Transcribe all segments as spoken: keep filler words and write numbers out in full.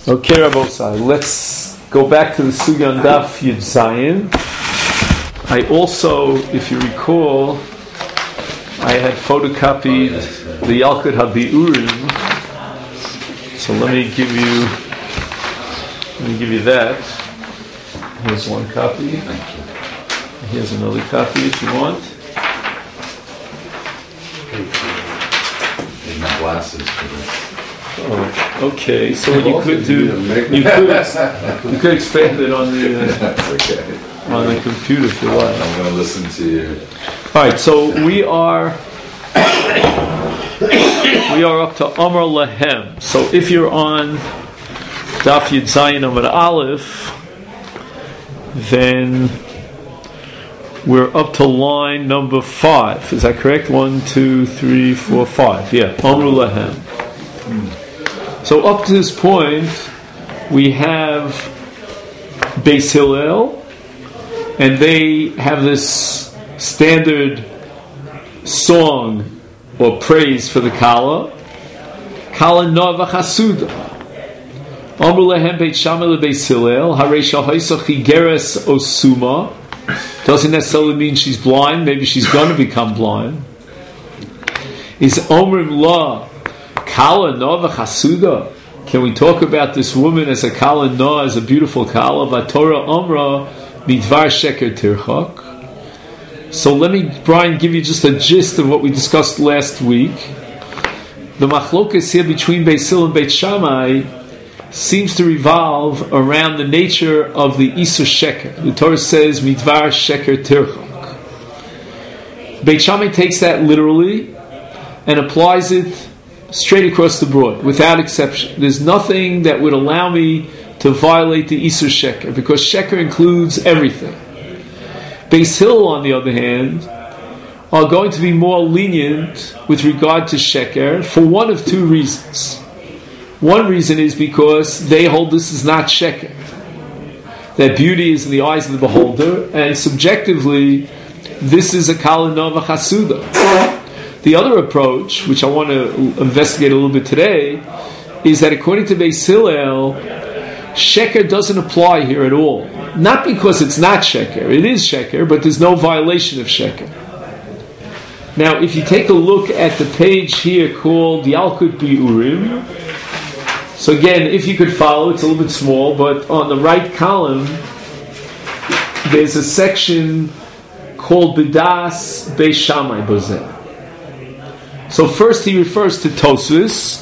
Okay, Rabosai, let's go back to the Sugya on Daf Yud Zayin. I also, if you recall, I had photocopied the Yalkut HaBi'urim. So let me give you, let me give you that. Here's one copy. Here's another copy if you want. In my glasses for this. Oh, okay. So what you could do, you could, you could expand it on the uh, okay. on the computer if you like. I'm going to listen to you. All right. So we are we are up to Amar Lahem. So if you're on Daf Yud Zayin Amar Aleph, then we're up to line number five. Is that correct? One, two, three, four, five. Yeah. Amar Lahem. So up to this point, we have Beis Hillel, and they have this standard song or praise for the Kala. Kala Nova Chasuda. Amru lehem Beit Shammai leBeis Hillel, Harei shahoisa chigeres osuma. Doesn't necessarily mean she's blind. Maybe she's going to become blind. Is Omrim La Kala Nova Chasuda? Can we talk about this woman as a Kala Na, as a beautiful Kala? Vatorah Omra Midvar Sheker Tirchak. So let me, Brian, give you just a gist of what we discussed last week. The machlokas here between Beis Hillel and Beit Shammai seems to revolve around the nature of the Isur Sheker. The Torah says Midvar Sheker Tirchak. Beit Shammai takes that literally and applies it straight across the board, without exception. There's nothing that would allow me to violate the Isur Sheker, because Sheker includes everything. Beis Hillel, on the other hand, are going to be more lenient with regard to Sheker for one of two reasons. One reason is because they hold this is not Sheker. That beauty is in the eyes of the beholder, and subjectively, this is a Kala Nova Chasuda. The other approach, which I want to investigate a little bit today, is that according to Beis Hillel, Sheker doesn't apply here at all. Not because it's not Sheker, it is Sheker, but there's no violation of Sheker. Now, if you take a look at the page here called the Yalkut Bi'urim, so again, if you could follow, it's a little bit small, but on the right column, there's a section called B'das Beis Shammai Bozeh. So first he refers to Tosfos,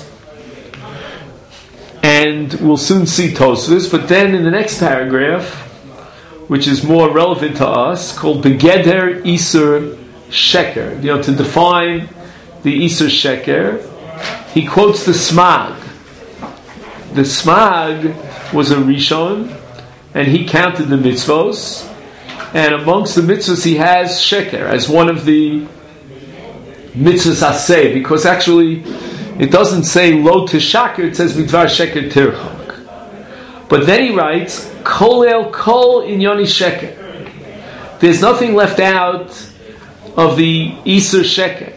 and we'll soon see Tosfos, but then in the next paragraph, which is more relevant to us, called Begeder Isur Sheker, you know, to define the Isur Sheker, he quotes the Smag. The Smag was a Rishon, and he counted the mitzvos, and amongst the mitzvos he has Sheker as one of the mitzvahs aseh, because actually it doesn't say lo tishaker, it says midvar sheker tirchak. But then he writes kol el kol inyoni sheker. There's nothing left out of the Isur Sheker,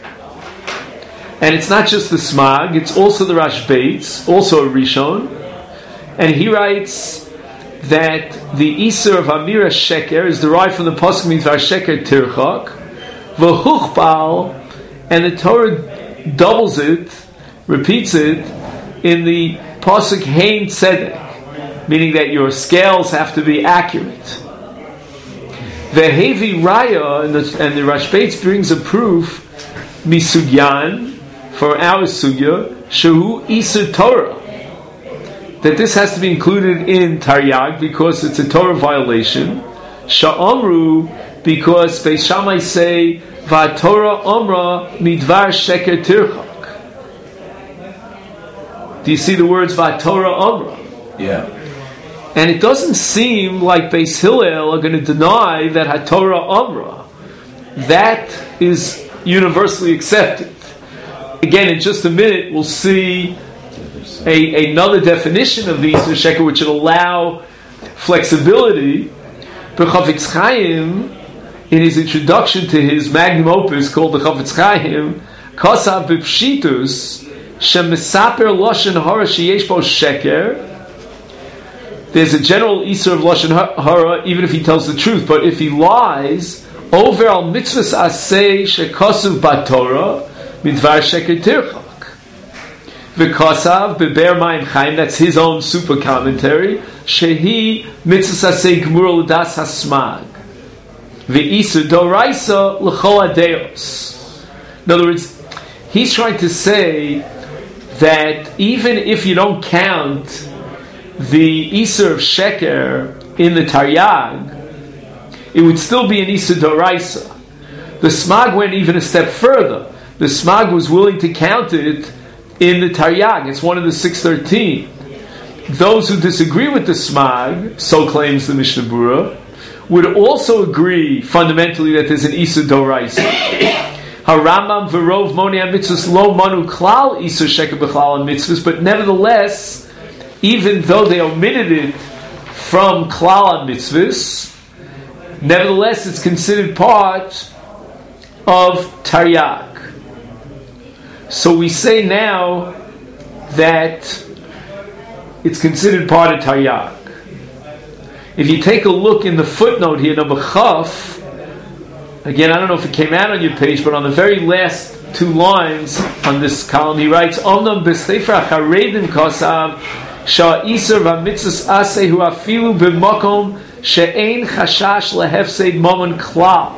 and it's not just the Smag, it's also the Rashbeitz, also a Rishon, and he writes that the Isur of Amira Sheker is derived from the pasuk midvar sheker tirchak v'huchbal. And the Torah doubles it, repeats it, in the pasuk Hein Tzedek, meaning that your scales have to be accurate. The Hevi Raya, and the, and the Rashbeitz brings a proof, Misugyan, for our Sugya, Shehu Isur Torah, that this has to be included in Taryag because it's a Torah violation. Sha'amru, because Beis Shammai say, Vatorah Omra Midvar Sheker Tirchak. Do you see the words Vatorah Omra? Yeah. And it doesn't seem like Beis Hillel are going to deny that HaTorah Omra. That is universally accepted. Again, in just a minute, we'll see a, another definition of the Isur Sheker which will allow flexibility. But Chafetz Chaim, in his introduction to his magnum opus called the Chafetz Chaim, Kasav b'pshitus shemesaper lashon hara sheyesh bo sheker there's a general isur of lashon hara even if he tells the truth. But if he lies, over al mitzvahs asay shekosuv batorah midvar sheker tirchak. V'kosav beber mayim chaim. That's his own super commentary. Shehi mitzvahs asay gemur l'das hasmag. V'isur doraisa l'chol adeos. In other words, he's trying to say that even if you don't count the Isur of Sheker in the Taryag, it would still be an Isur Doraisa. The Smag went even a step further. The Smag was willing to count it in the Taryag. It's one of the six thirteen. Those who disagree with the Smag, so claims the Mishnah Berurah, would also agree fundamentally that there's an Isur Doraisa. Haramam v'rov moni mitzvahs lo manu klal isur sheker b'chlal mitzvahs, but nevertheless, even though they omitted it from klal mitzvahs, nevertheless it's considered part of taryag. So we say now that it's considered part of taryag. If you take a look in the footnote here, number chaf. Again, I don't know if it came out on your page, but on the very last two lines on this column, he writes, Omnam b'sefer hacharedim kosav sha'isur v'mitzvahs asehu afilu b'makom she'ein chashash lehefseid momon klal.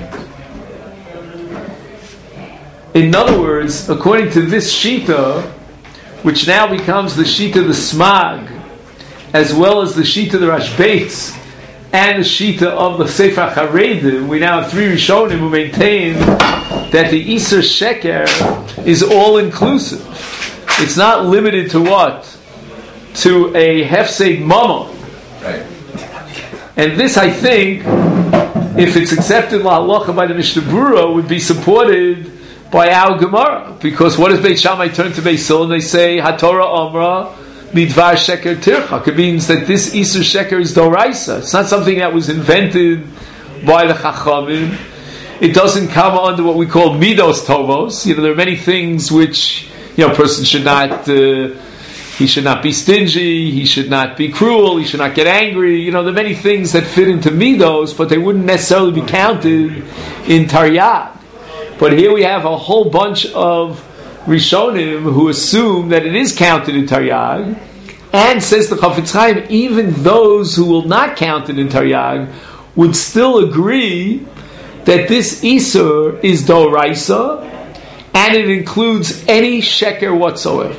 In other words, according to this shita, which now becomes the shita the Smag, as well as the shita the Rashbeitz, and the Shita of the Sefer Charedim, we now have three Rishonim who maintain that the Isur Sheker is all-inclusive. It's not limited to what? To a Hefseid Mammon. Right. And this, I think, if it's accepted La'alacha by the Mishnah Berurah, would be supported by our Gemara. Because what does Beit Shammai turn to Beis Hillel and they say, HaTorah Omra, Midvar Sheker Tirchak. It means that this Isur Sheker is Doraisa. It's not something that was invented by the Chachamim. It doesn't come under what we call Midos Tovos. You know, there are many things which, you know, a person should not, uh, he should not be stingy, he should not be cruel, he should not get angry. You know, there are many things that fit into Midos, but they wouldn't necessarily be counted in Taryag. But here we have a whole bunch of Rishonim who assume that it is counted in Taryag, and says the Chafetz Chaim, even those who will not count it in Taryag would still agree that this Isur is Doraisa, and it includes any Sheker whatsoever.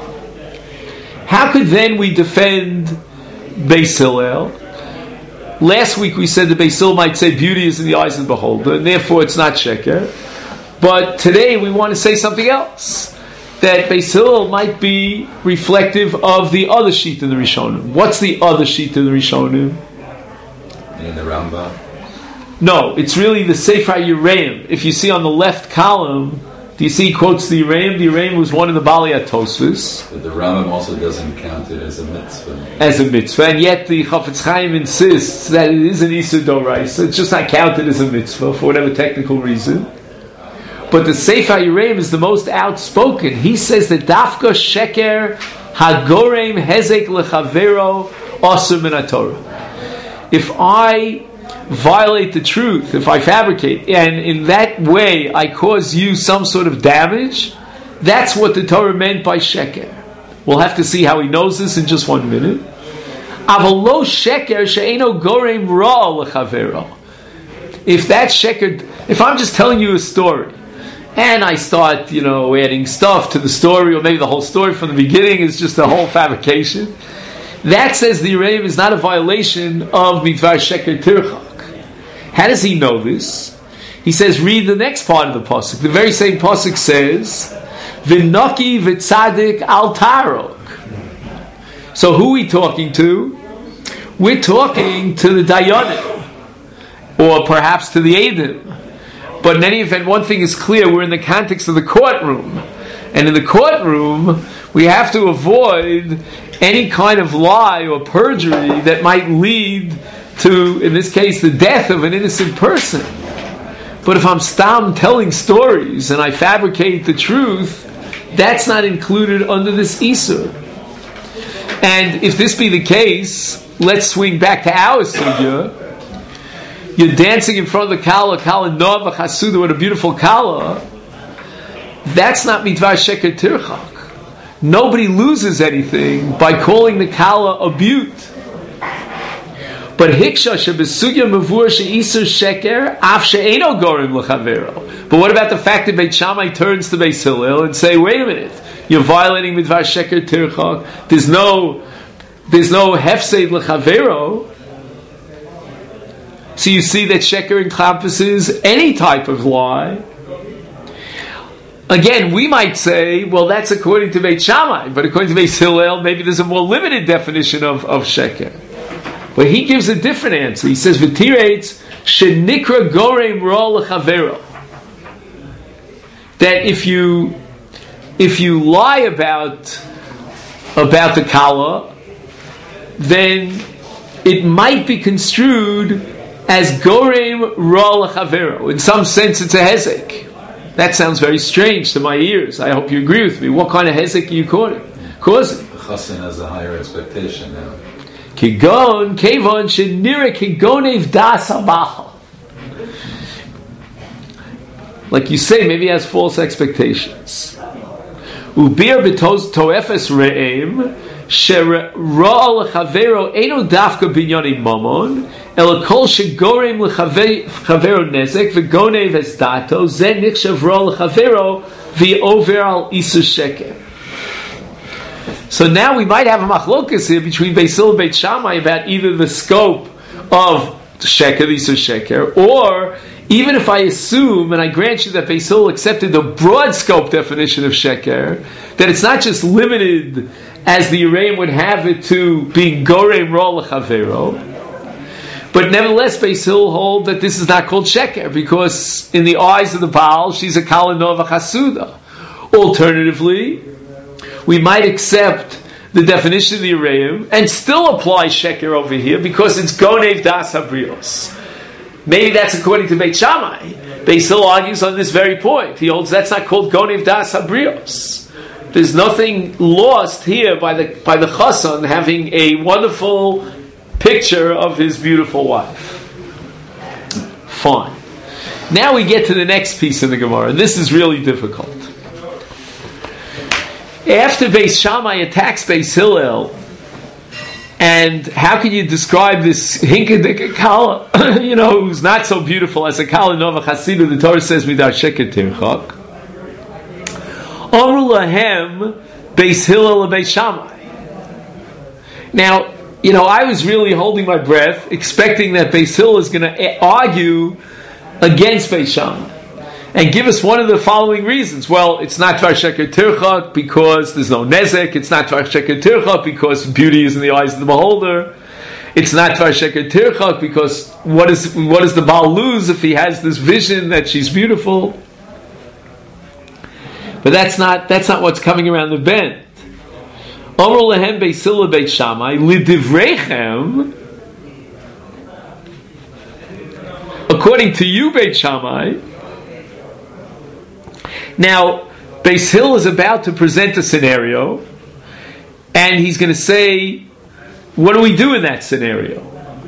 How could then we defend Beis Hillel? Last week we said that Beis Hillel might say beauty is in the eyes of the beholder, and therefore it's not Sheker. But today we want to say something else, that Beis Hillel might be reflective of the other sheet in the Rishonim. What's the other sheet in the Rishonim? In the Rambam? No, it's really the Sefer Yereim. If you see on the left column, do you see he quotes the Yereim? The Yereim was one of the Balei HaTosfos. But the Rambam also doesn't count it as a mitzvah. As a mitzvah, and yet the Chafetz Chaim insists that it is an Isur Doraisa. It's just not counted as a mitzvah for whatever technical reason. But the Sefer Yereim is the most outspoken. He says that Dafka Sheker Hagorem Hezek Lechavero Asur Min HaTorah. If I violate the truth, if I fabricate, and in that way I cause you some sort of damage, that's what the Torah meant by Sheker. We'll have to see how he knows this in just one minute. Avalo Sheker She'eno Gorem Ra Lechavero. If that Sheker, if I'm just telling you a story, and I start, you know, adding stuff to the story, or maybe the whole story from the beginning is just a whole fabrication, that says the Yereim is not a violation of Midvar Sheker Tirchak. How does he know this? He says, read the next part of the pasuk. The very same pasuk says, "V'noki v'tzadik al tarok." So who are we talking to? We're talking to the Dayanim, or perhaps to the Eidim. But in any event, one thing is clear: we're in the context of the courtroom, and in the courtroom, we have to avoid any kind of lie or perjury that might lead to, in this case, the death of an innocent person. But if I'm stam telling stories and I fabricate the truth, that's not included under this Isur. And if this be the case, let's swing back to our sugya. You're dancing in front of the kala, kala nova chasuda with a beautiful kala. That's not midvar sheker tirchak. Nobody loses anything by calling the kala a beaut. But hiksha shebesugya mavur sheisur sheker af she'eno gorim l'chavero. But what about the fact that Beit Shammai turns to Beis Hillel and say, wait a minute, you're violating midvar sheker tirchak. There's no, there's no hefseid l'chavero. So you see that sheker encompasses any type of lie. Again, we might say, well, that's according to Beit Shammai, but according to Beis Hillel, maybe there's a more limited definition of, of sheker. But he gives a different answer. He says, "V'tireitz shenikra gorem ra lechavero." That if you if you lie about about the kala, then it might be construed as gorem ra lechavero. In some sense, it's a hezek. That sounds very strange to my ears. I hope you agree with me. What kind of hezek are you causing? Causing? Chassan has a higher expectation now. Kigon kevon shenira kigonev das habachal. Like you say, maybe he has false expectations. Ubir b'toz toefes re'em sher ra'al lechavero eno dafka binyanim mamon el kol shegorem lechavero nezek v'gonev es dato ze nichshav ra'al lechavero v'over al isu sheker. So now we might have a machlokas here between Beis Hillel and Beit Shammai about either the scope of sheker, the isu sheker, or even if I assume, and I grant you that Beis Hillel accepted the broad scope definition of sheker, that it's not just limited as the Yereim would have it to being gorem ra lechavero, but nevertheless Beis Hillel hold that this is not called sheker because in the eyes of the Baal she's a kala nova chasuda. Alternatively, we might accept the definition of the Yereim and still apply sheker over here because it's gonev das habrios. Maybe that's according to Beit Shammai. Beis Hillel argues on this very point. He holds that's not called gonev das habrios. There's nothing lost here by the by the chassan having a wonderful picture of his beautiful wife. Fine. Now we get to the next piece in the Gemara, and this is really difficult. After Beis Shammai attacks Beis Hillel, and how can you describe this hinkadika kala, you know, who's not so beautiful as a kala nova chasidu? The Torah says midar sheker tirchak. Amru lahem Beis Hillel and Beis Shammai. Now, you know, I was really holding my breath, expecting that Beis Hillel is going to argue against Beis Shammai and give us one of the following reasons. Well, it's not Dvar Sheker Tirchak because there's no Nezek. It's not Dvar Sheker Tirchak because beauty is in the eyes of the beholder. It's not Dvar Sheker Tirchak because what, is, what does the Baal lose if he has this vision that she's beautiful? But that's not that's not what's coming around the bend. Amar lehem Beis Hillel Beit Shammai lidivrechem. According to you, Beit Shammai. Now, Beis Hillel is about to present a scenario, and he's going to say, "What do we do in that scenario?"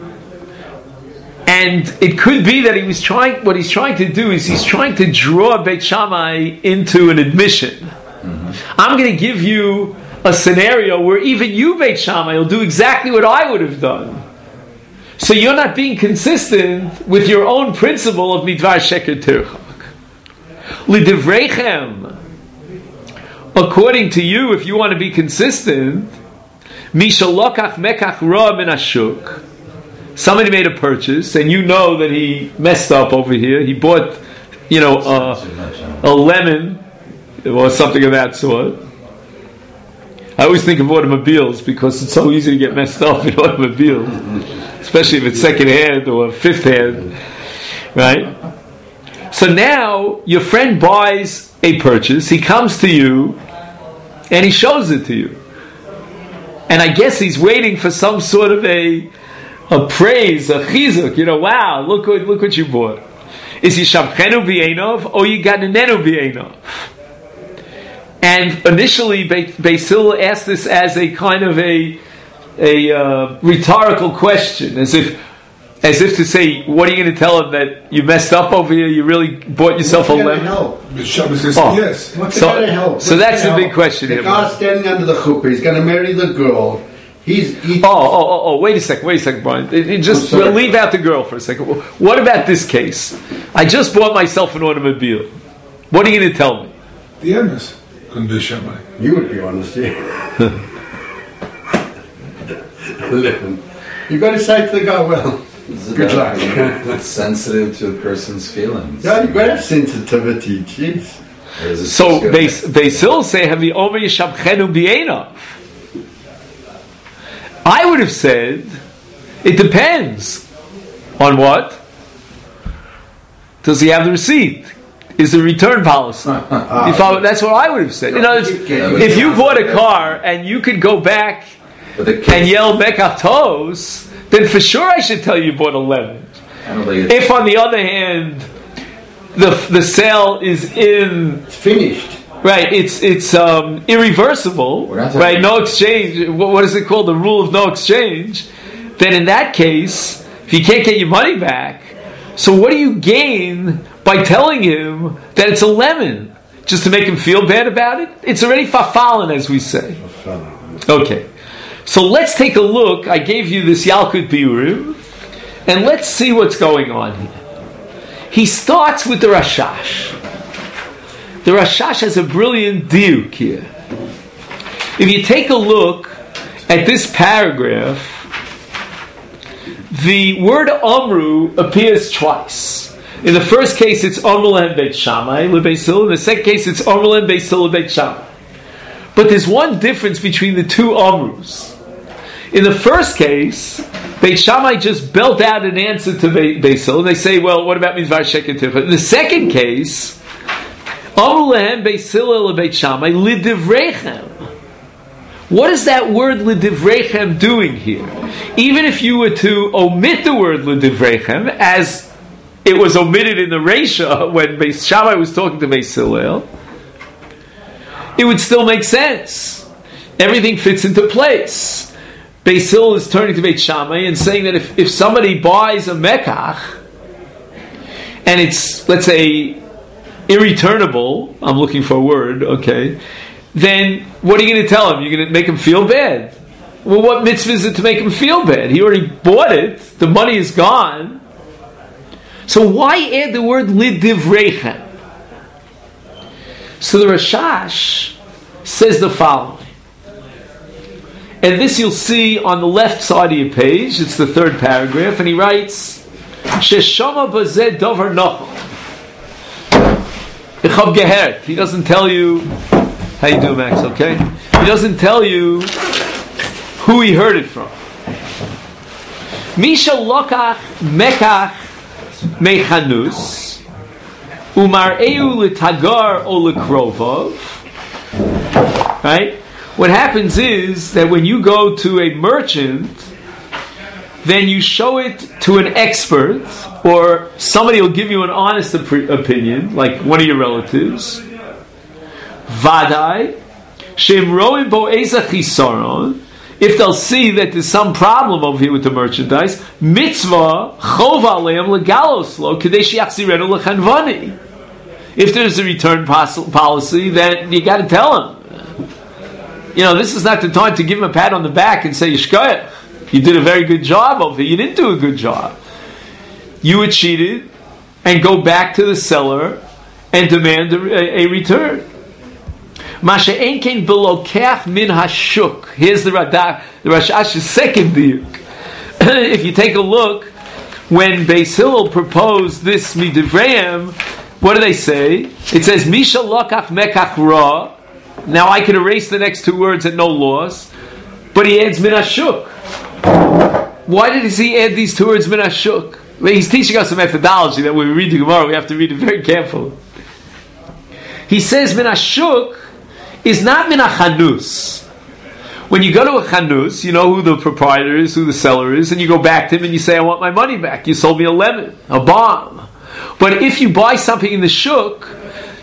And it could be that he was trying. What he's trying to do is he's trying to draw Beit Shammai into an admission. Mm-hmm. I'm going to give you a scenario where even you, Beit Shammai, will do exactly what I would have done. So you're not being consistent with your own principle of midvar sheker tirchak. Lidivrechem, according to you, if you want to be consistent, mishalokach mekach ra min ashuk. Somebody made a purchase, and you know that he messed up over here. He bought, you know, uh, a lemon or something of that sort. I always think of automobiles because it's so easy to get messed up in automobiles, especially if it's second hand or fifth hand, right? So now your friend buys a purchase. He comes to you, and he shows it to you. And I guess he's waiting for some sort of a a praise, a chizuk. You know, wow, look what look what you bought. Is he shamchenu b'einov or you got nenenu b'einov? And initially, Beis Hillel asked this as a kind of a a uh, rhetorical question, as if as if to say, "What are you going to tell him, that you messed up over here? You really bought yourself What's a lemon?" Shabbos says Oh. yes. What's So- it going to help? so What's that's it gonna the big help? question The here, guy Brian. standing under the chuppah, he's going to marry the girl. He's, he's Oh, oh, oh, oh! Wait a second, wait a second, Brian. It- it just I'm sorry. we'll leave out the girl for a second. What about this case? I just bought myself an automobile. What are you going to tell me? The emes couldn't be Shammai. You would be honest, yeah. Listen, you got to say to the guy, well, It's good about luck. being sensitive to a person's feelings. Yeah, you got to have sensitivity, jeez. There's a So socio- they they still say, "Have the Omer Yishabchenu B'Einav." I would have said, it depends on what. Does he have the receipt? Is the return policy? If I, that's what I would have said. You know, if you bought a car and you could go back But the and case, yell Mekach Tos, then for sure I should tell you you bought a lemon. I don't think it's, If on the other hand, the the sale is in It's finished. right, it's it's um, irreversible, We're not talking- right? No exchange. What, what is it called? The rule of no exchange. Then in that case, if you can't get your money back, so what do you gain by telling him that it's a lemon? Just to make him feel bad about it? It's already fafalin, as we say. Okay. So let's take a look. I gave you this Yalkut Biurim, and let's see what's going on here. He starts with the Rashash. The Rashash has a brilliant diuk here. If you take a look at this paragraph, the word Amru appears twice. In the first case, it's Amru and Beit Shammai, Beis Hillel. In the second case, it's Amru and Beis Hillel, Beit Shammai. But there's one difference between the two Amrus. In the first case, Beit Shammai just belt out an answer to Be- Beis Hillel, and they say, well, what about Mizvar Sheker Tiferet? In the second case, Amru lehem Beis Hillel Beit Shammai lidivrechem. What is that word lidivrechem doing here? Even if you were to omit the word lidivrechem, as it was omitted in the Reisha when Beis Shammai was talking to Beis Hillel, it would still make sense. Everything fits into place. Beis Hillel is turning to Beit Shammai and saying that if, if somebody buys a mekach and it's, let's say, irreturnable, I'm looking for a word, okay, then what are you going to tell him? You're going to make him feel bad. Well, what mitzvah is it to make him feel bad? He already bought it, the money is gone. So why add the word lidivrechem? So the Rashash says the following. And this you'll see on the left side of your page. It's the third paragraph. And he writes, Sheshama bazeh dover nochel. Ichav gehert. He doesn't tell you, how you do, Max, okay? He doesn't tell you who he heard it from. Misha lokach mekach mechanus umar'eu litagar o lekrovov. Right? What happens is that when you go to a merchant, then you show it to an expert, or somebody will give you an honest op- opinion, like one of your relatives. Vadai, shemroim bo eza chisaron. If they'll see that there's some problem over here with the merchandise, mitzvah chov aleim legalos lo kadei shiachzirenu lechanvani. If there's a return pos- policy, then you got to tell him. You know, this is not the time to give him a pat on the back and say, Yishkoyach, you did a very good job over here. You didn't do a good job. You were cheated, and go back to the seller and demand a, a, a return. Masha enkein belokeach min hashuk. Here's the Radah, the Rashash's second diuk. If you take a look, when Beis Hillel proposed this midivrayim, what do they say? It says, Misha lokach mekach ra. Now I can erase the next two words at no loss, but he adds min hashuk. Why did he add these two words min hashuk? Well, he's teaching us a methodology that when we read the Gemara, we have to read it very carefully. He says min hashuk is not min hachanus. When you go to a chanus, you know who the proprietor is, who the seller is, and you go back to him and you say, I want my money back. You sold me a lemon, a bomb. But if you buy something in the shuk,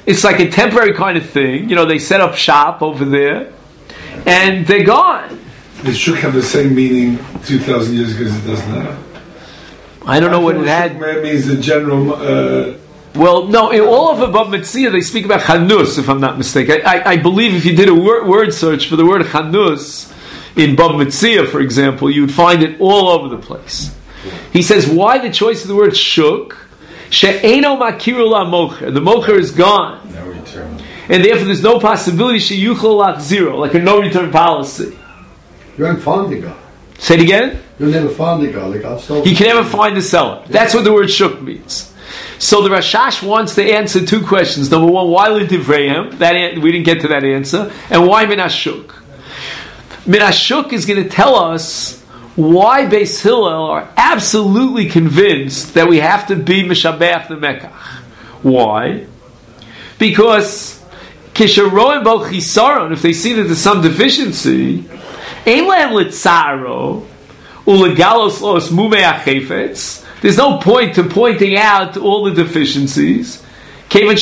It's like a temporary kind of thing. You know, they set up shop over there, and they're gone. It should have the same meaning two thousand years ago as it does now. I don't know what it had. Shuk means the general. Uh, Well, no, in all of Bava Metzia they speak about chanus, if I'm not mistaken. I, I, I believe if you did a word, word search for the word chanus in Bava Metzia, for example, you would find it all over the place. He says, why the choice of the word shuk? She'eno makiru la mocher. The mocher is gone. No return. And therefore there's no possibility she'yuchol lach zero, like a no return policy. You haven't found the guy. Say it again? You never found the guy. Like I'll stop. He can never find the seller. That's what the word shuk means. So the Rashash wants to answer two questions. Number one, why L'divrayim? That an- we didn't get to that answer. And why Minashuk? Minashuk is going to tell us why Beis Hillel are absolutely convinced that we have to be Mishabeach the Mekach. Why? Because Kisharoim Bal Chisaron, if they see that there's some deficiency, Ein Lehem Litzaro Ulegalos Los Mumei Achefetz. There's no point to pointing out all the deficiencies. It's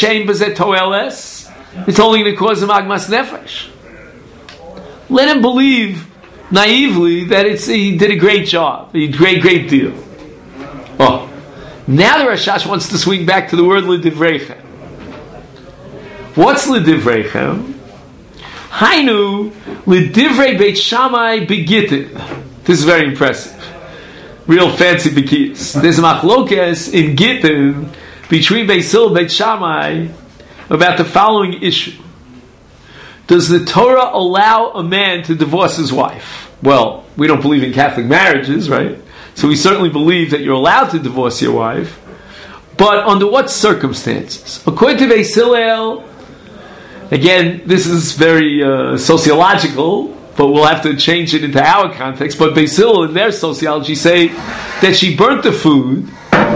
only going to cause him agmas nefesh. Let him believe naively that it's he did a great job, a great, great deal. Oh, now the Rashash wants to swing back to the word l'divreichem. What's l'divreichem? Hainu l'divrei Beit Shammai begitin. This is very impressive. Real fancy bikis. There's a machlokes in Gittin between Beis Hillel and Beit Shammai about the following issue. Does the Torah allow a man to divorce his wife? Well, we don't believe in Catholic marriages, right? So we certainly believe that you're allowed to divorce your wife. But under what circumstances? According to Beis Hillel, again, this is very uh, sociological, but we'll have to change it into our context. But Beis Hillel, in their sociology, say that she burnt the food.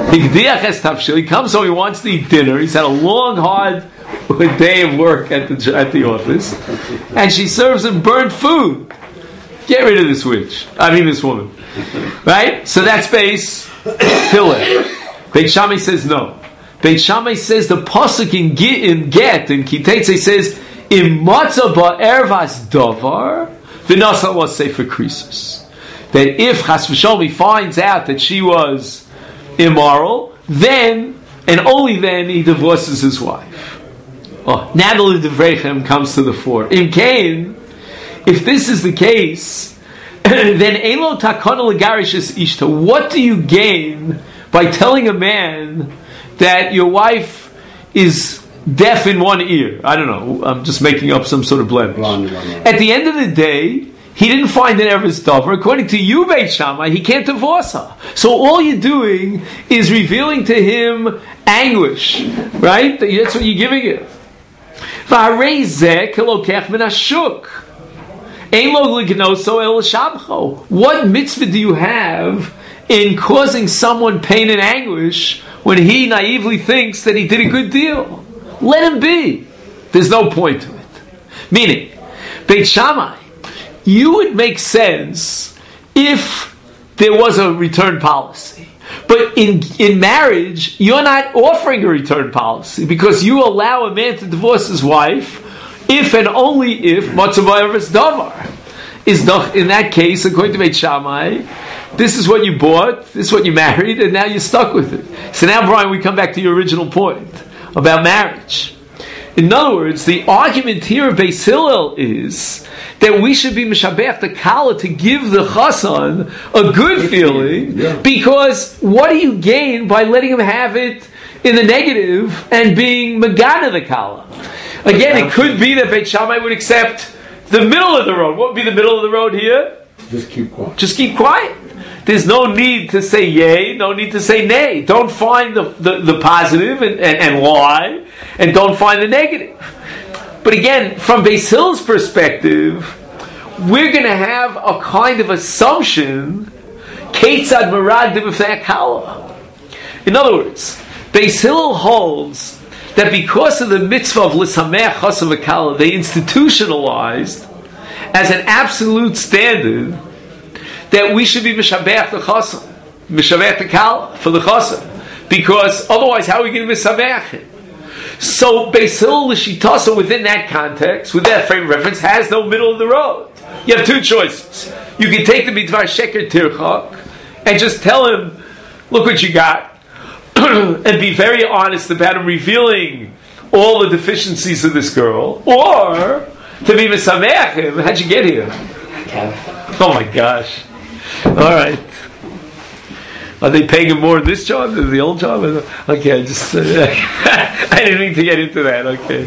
He comes home, he wants to eat dinner. He's had a long, hard day of work at the at the office, and she serves him burnt food. Get rid of this witch. I mean, this woman. Right? So that's Beis Hillel. Beit Shammai says no. Beit Shammai says the pasuk in Get in Get in Kitetze says im matzah ba'ervas davar. The Nasa was Sefer Krisus. That if Chas v'Shalom he finds out that she was immoral, then, and only then, he divorces his wife. Oh, now the L'divrayim comes to the fore. In Cain, if this is the case, then Elo takana l'garish es ishta. What do you gain by telling a man that your wife is deaf in one ear? I don't know. I'm just making up some sort of blemish. At the end of the day, he didn't find an Eretz Dover. According to you, Beit Shammai, he can't divorce her. So all you're doing is revealing to him anguish, right? That's what you're giving him. What mitzvah do you have in causing someone pain and anguish when he naively thinks that he did a good deal? Let him be. There's no point to it. Meaning, Beit Shammai, you would make sense if there was a return policy. But in in marriage, you're not offering a return policy because you allow a man to divorce his wife if and only if Matzavah is Davar. Is in that case, according to Beit Shammai, this is what you bought, this is what you married, and now you're stuck with it. So now, Brian, we come back to your original point about marriage. In other words, the argument here of Beis Hillel is that we should be Mishabeach the Kala to give the Chassan a good feeling, yeah. Because what do you gain by letting him have it in the negative and being Megana the Kala? Again, it could be that Beit Shammai would accept the middle of the road. What would be the middle of the road here? Just keep quiet. Just keep quiet. There's no need to say yay, no need to say nay. Don't find the, the, the positive and, and, and lie, and don't find the negative. But again, from Beis Hillel's perspective, we're going to have a kind of assumption, Ketzad Marad B'Fnei Kala. In other words, Beis Hillel holds that because of the mitzvah of L'Sameach Chasav Kala, they institutionalized as an absolute standard that we should be Mishabeach the Chasam, Mishabeach the Kala for the Chasam, because otherwise how are we going to Mishabeach it? So Beis Hillel l'shitasa within that context, with that frame of reference, has no middle of the road. You have two choices. You can take the midvar sheker tirchak and just tell him, look what you got, and be very honest about him revealing all the deficiencies of this girl, or to be mesameach him. How'd you get here? Oh my gosh. All right. Are they paying him more in this job than the old job? Okay, I just uh, I didn't mean to get into that. Okay.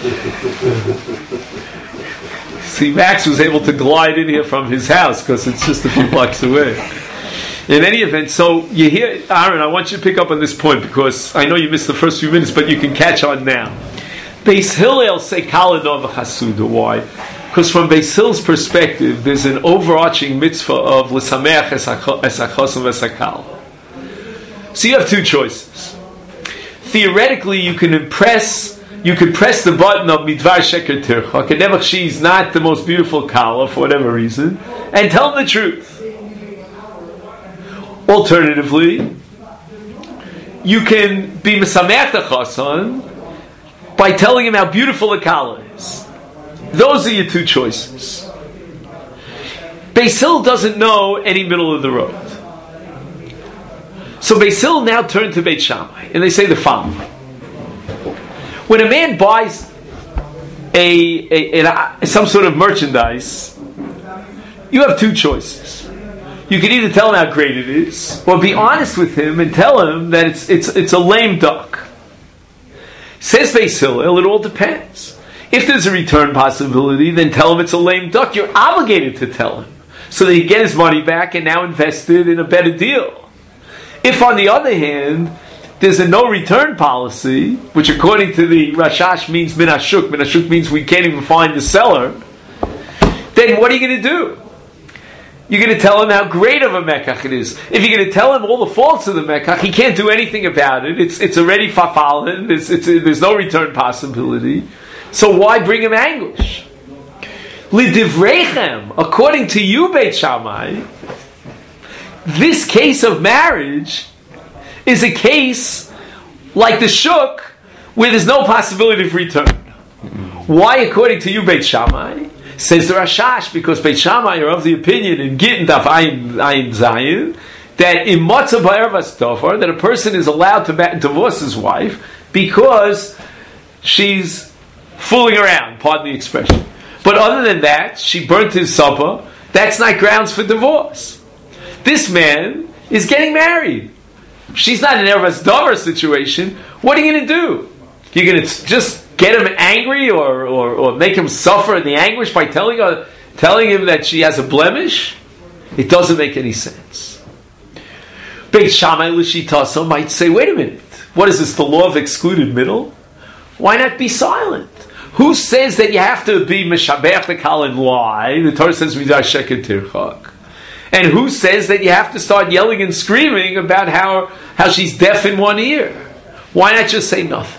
See, Max was able to glide in here from his house because it's just a few blocks away. In any event, so you hear, Aaron, I want you to pick up on this point because I know you missed the first few minutes, but you can catch on now. Beis Hillel say Kala Nova Chasuda. Why? Because from Beis Hillel's perspective, there's an overarching mitzvah of L'sameach es hachosam v'esakal. So you have two choices. Theoretically, you can impress, you can press the button of Midvar Sheker Tirchak, and Nebuch she is not the most beautiful Kala for whatever reason, and tell him the truth. Alternatively, you can be Mesameach the Chasan by telling him how beautiful the Kala is. Those are your two choices. Beis Hillel doesn't know any middle of the road. So Beis Hillel now turn to Beit Shammai, and they say the following. When a man buys a, a, a, a some sort of merchandise, you have two choices. You can either tell him how great it is, or be honest with him and tell him that it's it's it's a lame duck. Says Beis Hillel, it all depends. If there's a return possibility, then tell him it's a lame duck. You're obligated to tell him, so that he get his money back and now invested in a better deal. If, on the other hand, there's a no return policy, which according to the Rashash means min hashuk, min hashuk means we can't even find the seller, then what are you going to do? You're going to tell him how great of a mekach it is. If you're going to tell him all the faults of the mekach, he can't do anything about it. It's it's already fafalin. It's, it's, there's no return possibility. So why bring him anguish? L'divreichem, according to you, Beit Shammai, this case of marriage is a case like the shuk, where there's no possibility of return. Why, according to you, Beit Shammai? Says the Rashash, because Beit Shammai are of the opinion in Gittin Daf Ayin Ayin Zayin that in Matzah Ba'ervas Tofar that a person is allowed to ba- divorce his wife because she's fooling around, pardon the expression. But other than that, she burnt his supper. That's not grounds for divorce. This man is getting married. She's not in an Ervas Davar situation. What are you going to do? You're going to just get him angry or, or, or make him suffer in the anguish by telling her, telling him that she has a blemish? It doesn't make any sense. Beit Shammai l'shitasa might say, wait a minute, what is this, the law of excluded middle? Why not be silent? Who says that you have to be meshabeach the kal and lie? The Torah says midvar sheker tirchak. And who says that you have to start yelling and screaming about how, how she's deaf in one ear? Why not just say nothing?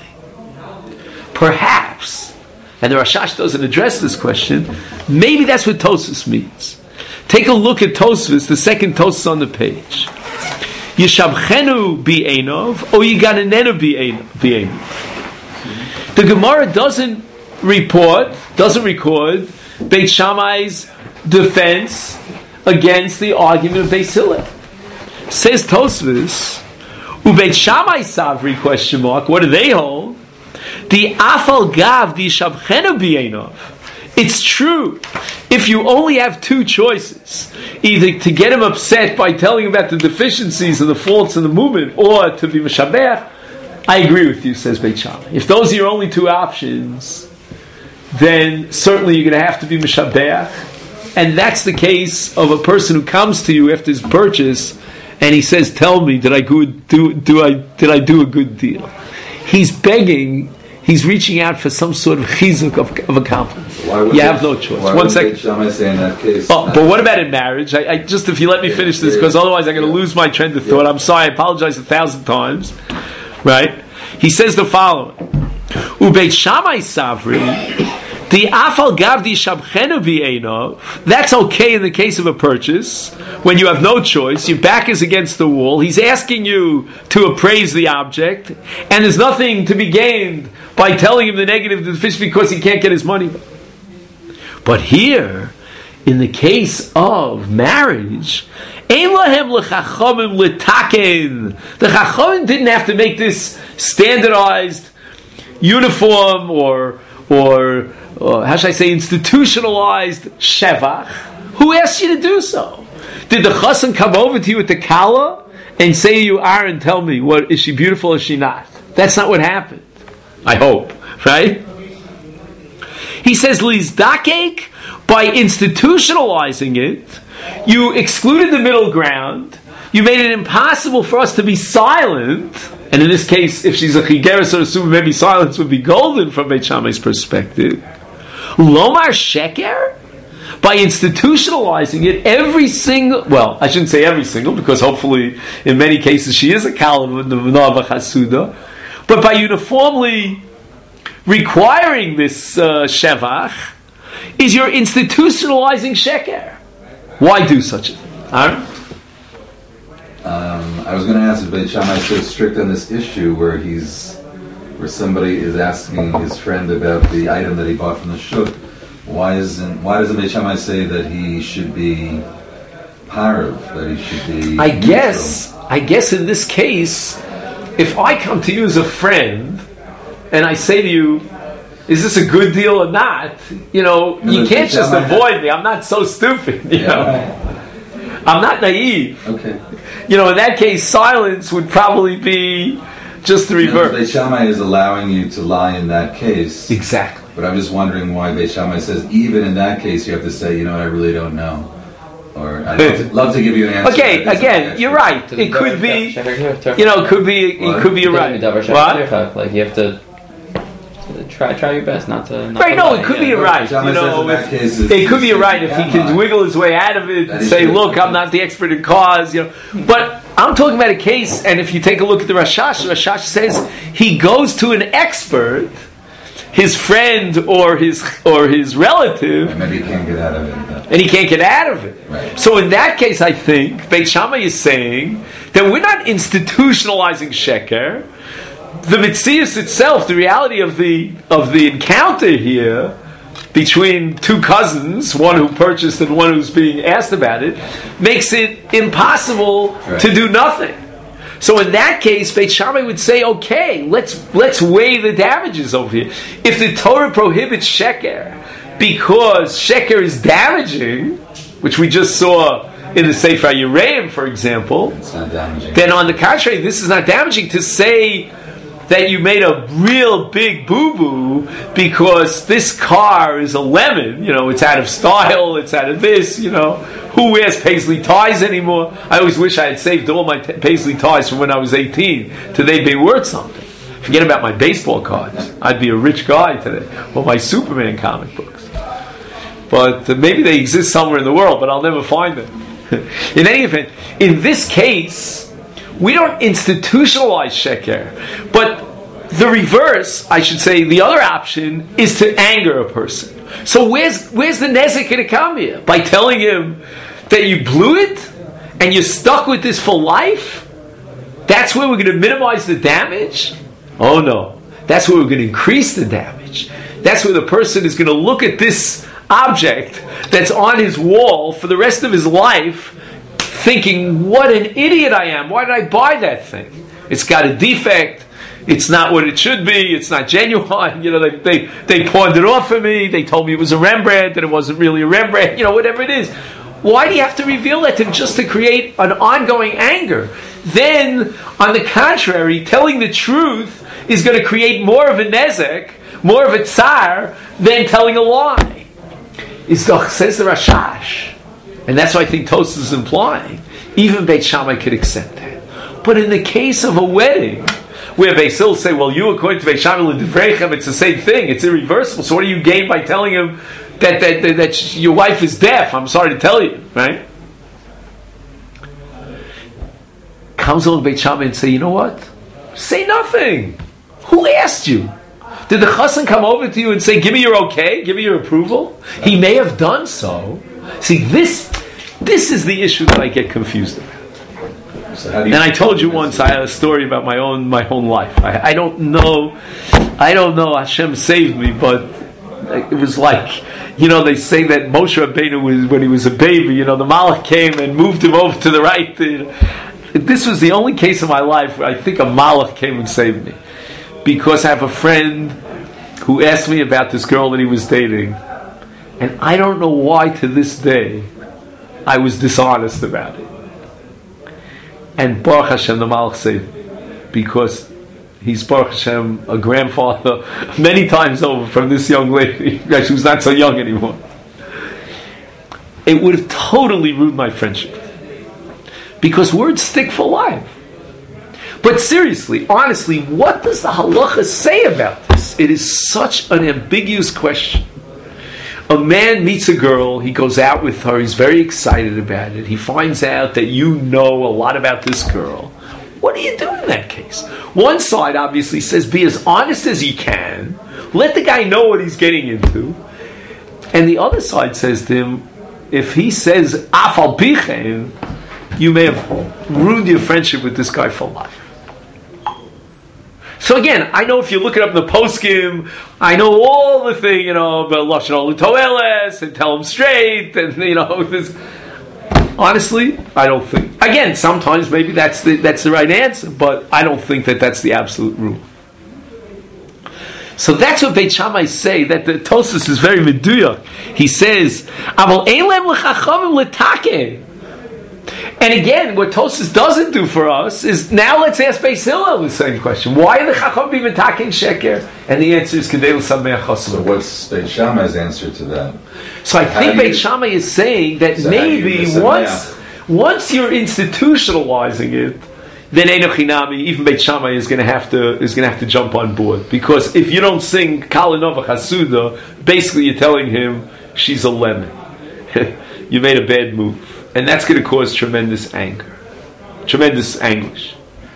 Perhaps, and the Rashash doesn't address this question, maybe that's what Tosfos means. Take a look at Tosfos, the second Tosfos on the page. Yishabchenu bi'enov, or yiganenenu bi'enov. The Gemara doesn't report, doesn't record Beit Shammai's defense against the argument of Beis Hillel. Says Tosfos, uBeit Shammai savri question mark. What do they hold? The afal gav the shabchenu bi'enov. It's true. If you only have two choices, either to get him upset by telling him about the deficiencies and the faults in the movement, or to be meshabeach, I agree with you, says Beit Shammai. If those are your only two options, then certainly you're going to have to be meshabeach, and that's the case of a person who comes to you after his purchase and he says, "Tell me, did I good, do do I did I do a good deal?" He's begging. He's reaching out for some sort of chizuk of, of a compliment. You they, have no choice. Why One would second. Shammai say in that case? Oh, but what about in marriage? I, I just if you let me yeah, finish this, because yeah, otherwise I'm going to yeah. lose my trend of thought. Yeah. I'm sorry. I apologize a thousand times. Right? He says the following: Ubeit Shammai Savri The afal gavdi shabchenu b'eino, that's okay in the case of a purchase, when you have no choice, your back is against the wall, he's asking you to appraise the object, and there's nothing to be gained by telling him the negative to the fish because he can't get his money back. But here, in the case of marriage, ein lahem l'chachamim l'taken. The chachamim didn't have to make this standardized, uniform, or or Uh, how should I say, institutionalized shevach. Who asked you to do so? Did the chassan come over to you at the kala and say to you, Aaron, tell me, what is she beautiful or is she not? That's not what happened. I hope, right? He says, lizdakek, by institutionalizing it, you excluded the middle ground, you made it impossible for us to be silent, and in this case, if she's a chigeres or assuming maybe silence would be golden from Beit Shammai's perspective. Lomar sheker, by institutionalizing it, every single, well, I shouldn't say every single, because hopefully in many cases she is a kalim of the Nava Chasuda, but by uniformly requiring this uh, shevach, is you're institutionalizing sheker. Why do such a thing? Aaron? Um, I was going to ask if Beit Shammai is so strict on this issue where he's where somebody is asking his friend about the item that he bought from the shuk. Why isn't why doesn't Beit Shammai say that he should be parav, that he should be I guess neutral? I guess in this case, if I come to you as a friend and I say to you, is this a good deal or not? You know, no, you can't just avoid me. I'm not so stupid, you yeah, know. Right. I'm not naive. Okay. You know, in that case, silence would probably be just the reverse. Beit Shammai is allowing you to lie in that case. Exactly. But I'm just wondering why Beit Shammai says, even in that case, you have to say, you know what, I really don't know. Or I'd love to, love to give you an answer. Okay, again, you're right. It could be, you know, it could be, it could be you're right. What? Like, you have to try try your best not to... Not right, to no, lie. it could Yeah. be you're right. You know, if, case, it could be you're right if he can wiggle his way out of it and say, look, I'm not the expert in cause, you know. But I'm talking about a case, and if you take a look at the Rashash, the Rashash says he goes to an expert, his friend or his or his relative, and maybe he can't get out of it, and he can't get out of it. Right. So in that case, I think Beit Shammai is saying that we're not institutionalizing sheker. The mitzias itself, the reality of the of the encounter here between two cousins, one who purchased and one who's being asked about it, makes it impossible right. to do nothing. So in that case, Beit Shammai would say, okay, let's let's weigh the damages over here. If the Torah prohibits sheker because sheker is damaging, which we just saw in the Sefer Yereim, for example, it's not damaging. Then on the contrary, this is not damaging to say that you made a real big boo-boo because this car is a lemon, you know, it's out of style, it's out of this, you know, who wears paisley ties anymore? I always wish I had saved all my t- paisley ties from when I was eighteen, till they'd be worth something. Forget about my baseball cards. I'd be a rich guy today. Or my Superman comic books. But uh, maybe they exist somewhere in the world, but I'll never find them. In any event, in this case, we don't institutionalize sheker, but the reverse, I should say, the other option is to anger a person. So where's where's the nezek going to come here? By telling him that you blew it and you're stuck with this for life? That's where we're going to minimize the damage? Oh no, that's where we're going to increase the damage. That's where the person is going to look at this object that's on his wall for the rest of his life thinking, what an idiot I am. Why did I buy that thing? It's got a defect. It's not what it should be. It's not genuine. You know, they, they, they pawned it off for me. They told me it was a Rembrandt, that it wasn't really a Rembrandt. You know, whatever it is. Why do you have to reveal that to him just to create an ongoing anger? Then, on the contrary, telling the truth is going to create more of a nezek, more of a tsar, than telling a lie. Is the, says the Rashash. And that's what I think Tosfos is implying. Even Beit Shammai could accept that. But in the case of a wedding, where they still say, well, you, according to Beit Shammai l'divreichem, it's the same thing, it's irreversible, so what do you gain by telling him that, that, that, that your wife is deaf? I'm sorry to tell you, right? Comes along Beit Shammai and say, you know what? Say nothing. Who asked you? Did the chassan come over to you and say, give me your okay, give me your approval? He may have done so. See, this this is the issue that I get confused about. So how do you and I told you once I had a story about my own my own life. I, I don't know, I don't know. Hashem saved me, but it was like, you know, they say that Moshe Rabbeinu was when he was a baby. You know, the Malach came and moved him over to the right. You know. This was the only case in my life where I think a Malach came and saved me, because I have a friend who asked me about this girl that he was dating, and I don't know why to this day I was dishonest about it. And Baruch Hashem, the Malach saved me, because he's Baruch Hashem a grandfather many times over from this young lady. She was not so young anymore. It would have totally ruined my friendship, because words stick for life. But seriously, honestly, what does the halacha say about this? It is such an ambiguous question. A man meets a girl, he goes out with her, he's very excited about it. He finds out that you know a lot about this girl. What do you do in that case? One side obviously says, be as honest as you can, let the guy know what he's getting into. And the other side says to him, if he says, af al pichen, you may have ruined your friendship with this guy for life. So again, I know if you look it up in the poskim, I know all the thing, you know, about lashon l'toeles and tell him straight, and you know, this. Honestly, I don't think. Again, sometimes maybe that's the that's the right answer, but I don't think that that's the absolute rule. So that's what Beit Shammai say. That the Tosfos is very meduyak. He says, "Aval ein lehem l'chachamim l'takeh." And again, what Tosfos doesn't do for us is, now let's ask Beis Hillel the same question. Why are the Chacham be metaking sheker? And the answer is Kedei l'sameach chasam. So what's Beit Shammai's answer to that? So I How think do you- Beit Shammai is saying that So how do you maybe miss it once once you're institutionalizing it, then Eino Chinami, even Beit Shammai is going to have to is going to have to jump on board, because if you don't sing Kal Nova Chasuda, basically you're telling him she's a lemon. You made a bad move. And that's going to cause tremendous anger, tremendous anguish.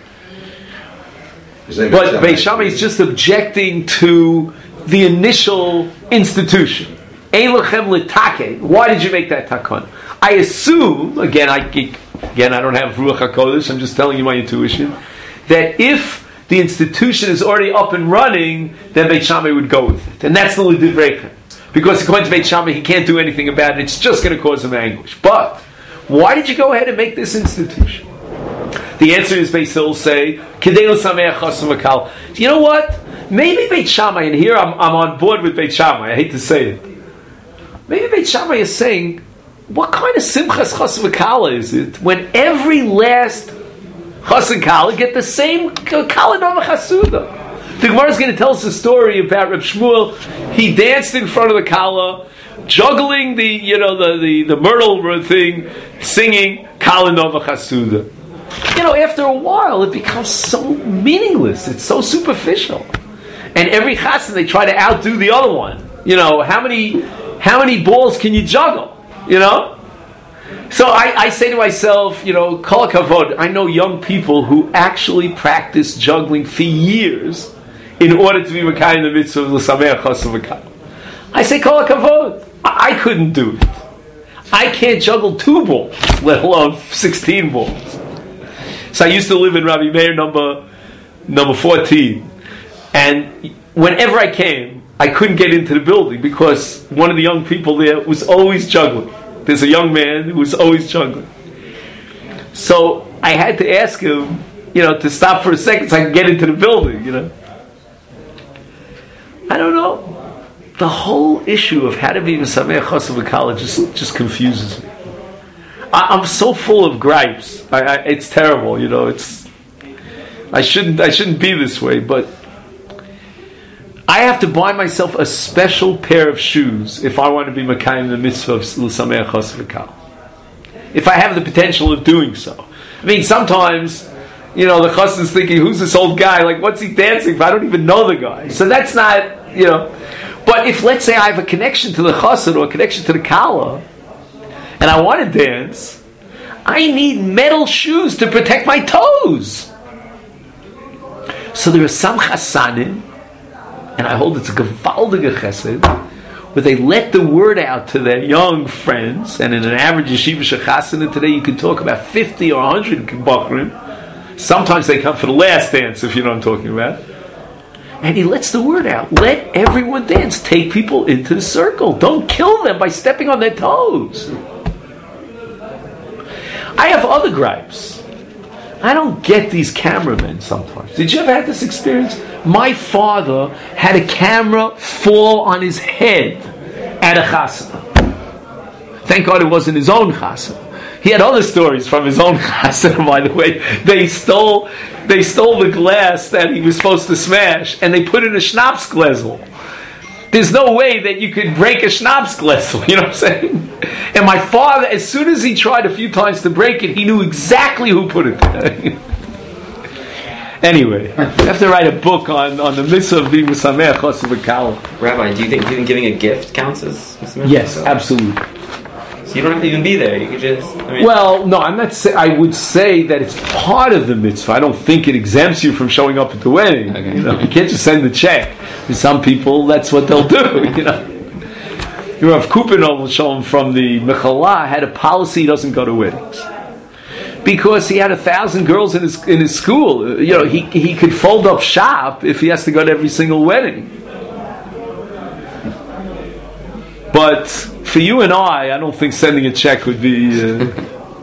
But Beit Shammai is just objecting to the initial institution. Ein lechem l'takeh. Why did you make that takon? I assume, again, I again I don't have Ruach HaKodesh, I'm just telling you my intuition, that if the institution is already up and running, then Beit Shammai would go with it. And that's the l'divrei, because according to Beit Shammai, he can't do anything about it. It's just going to cause him anguish. But why did you go ahead and make this institution? The answer is, Beis Hillel say, Kedei l'sameach chasam v'kal. You know what? Maybe Beit Shammai, and here I'm, I'm on board with Beit Shammai, I hate to say it. Maybe Beit Shammai is saying, what kind of simchas chasam v'kala is it when every last chasam kala get the same kala nova chasuda? The Gemara is going to tell us a story about Reb Shmuel. He danced in front of the kala, juggling the, you know, the, the, the myrtle thing, singing Kala Nova Chasuda. You know, after a while, it becomes so meaningless. It's so superficial. And every chassan, they try to outdo the other one. You know, how many how many balls can you juggle? You know? So I, I say to myself, you know, Kol Kavod, I know young people who actually practice juggling for years in order to be Mekayim in the mitzvah of L'Sameach Chasam V'Kal. I say Kol Kavod. I couldn't do it. I can't juggle two balls, let alone sixteen balls. So I used to live in Rabbi Meir number number fourteen, and whenever I came, I couldn't get into the building because one of the young people there was always juggling. There's a young man who was always juggling. So I had to ask him, you know, to stop for a second so I could get into the building. You know, I don't know. The whole issue of how to be Mesameach Chasam V'Kala just just confuses me. I, I'm so full of gripes. I, I, it's terrible, you know. It's I shouldn't I shouldn't be this way, but I have to buy myself a special pair of shoes if I want to be Mekayim the mitzvah of Mesameach Chasam V'Kala. If I have the potential of doing so. I mean, sometimes, you know, the chassan's thinking, "Who's this old guy? Like, what's he dancing for? I don't even know the guy." So that's not, you know. But if, let's say, I have a connection to the chassan or a connection to the kala, and I want to dance, I need metal shoes to protect my toes. So there are some chassanim and I hold it's a gewaldige chesed, where they let the word out to their young friends, and in an average yeshiva shechasana today, you can talk about fifty or one hundred bachrim. Sometimes they come for the last dance, if you know what I'm talking about. And he lets the word out. Let everyone dance. Take people into the circle. Don't kill them by stepping on their toes. I have other gripes. I don't get these cameramen sometimes. Did you ever have this experience? My father had a camera fall on his head at a chasana. Thank God it wasn't his own chasana. He had other stories from his own chasana, by the way. They stole, they stole the glass that he was supposed to smash, and they put in a schnapps gläsel. There's no way that you could break a schnapps gläsel, you know what I'm saying? And my father, as soon as he tried a few times to break it, he knew exactly who put it there. Anyway, I have to write a book on, on the mitzvah of being Mesameach Chassid v'Kala. Rabbi, do you think, do you think giving a gift counts as Mesameach? Yes, absolutely. So you don't have to even be there. You could just. I mean, well, no, I'm not. Say, I would say that it's part of the mitzvah. I don't think it exempts you from showing up at the wedding. Okay. You know, you can't just send the check. For some people, that's what they'll do. You know, Rav Kupinov Shalom from the Mechala had a policy: he doesn't go to weddings because he had a thousand girls in his in his school. You know, he he could fold up shop if he has to go to every single wedding. But for you and I, I don't think sending a check would be... Uh,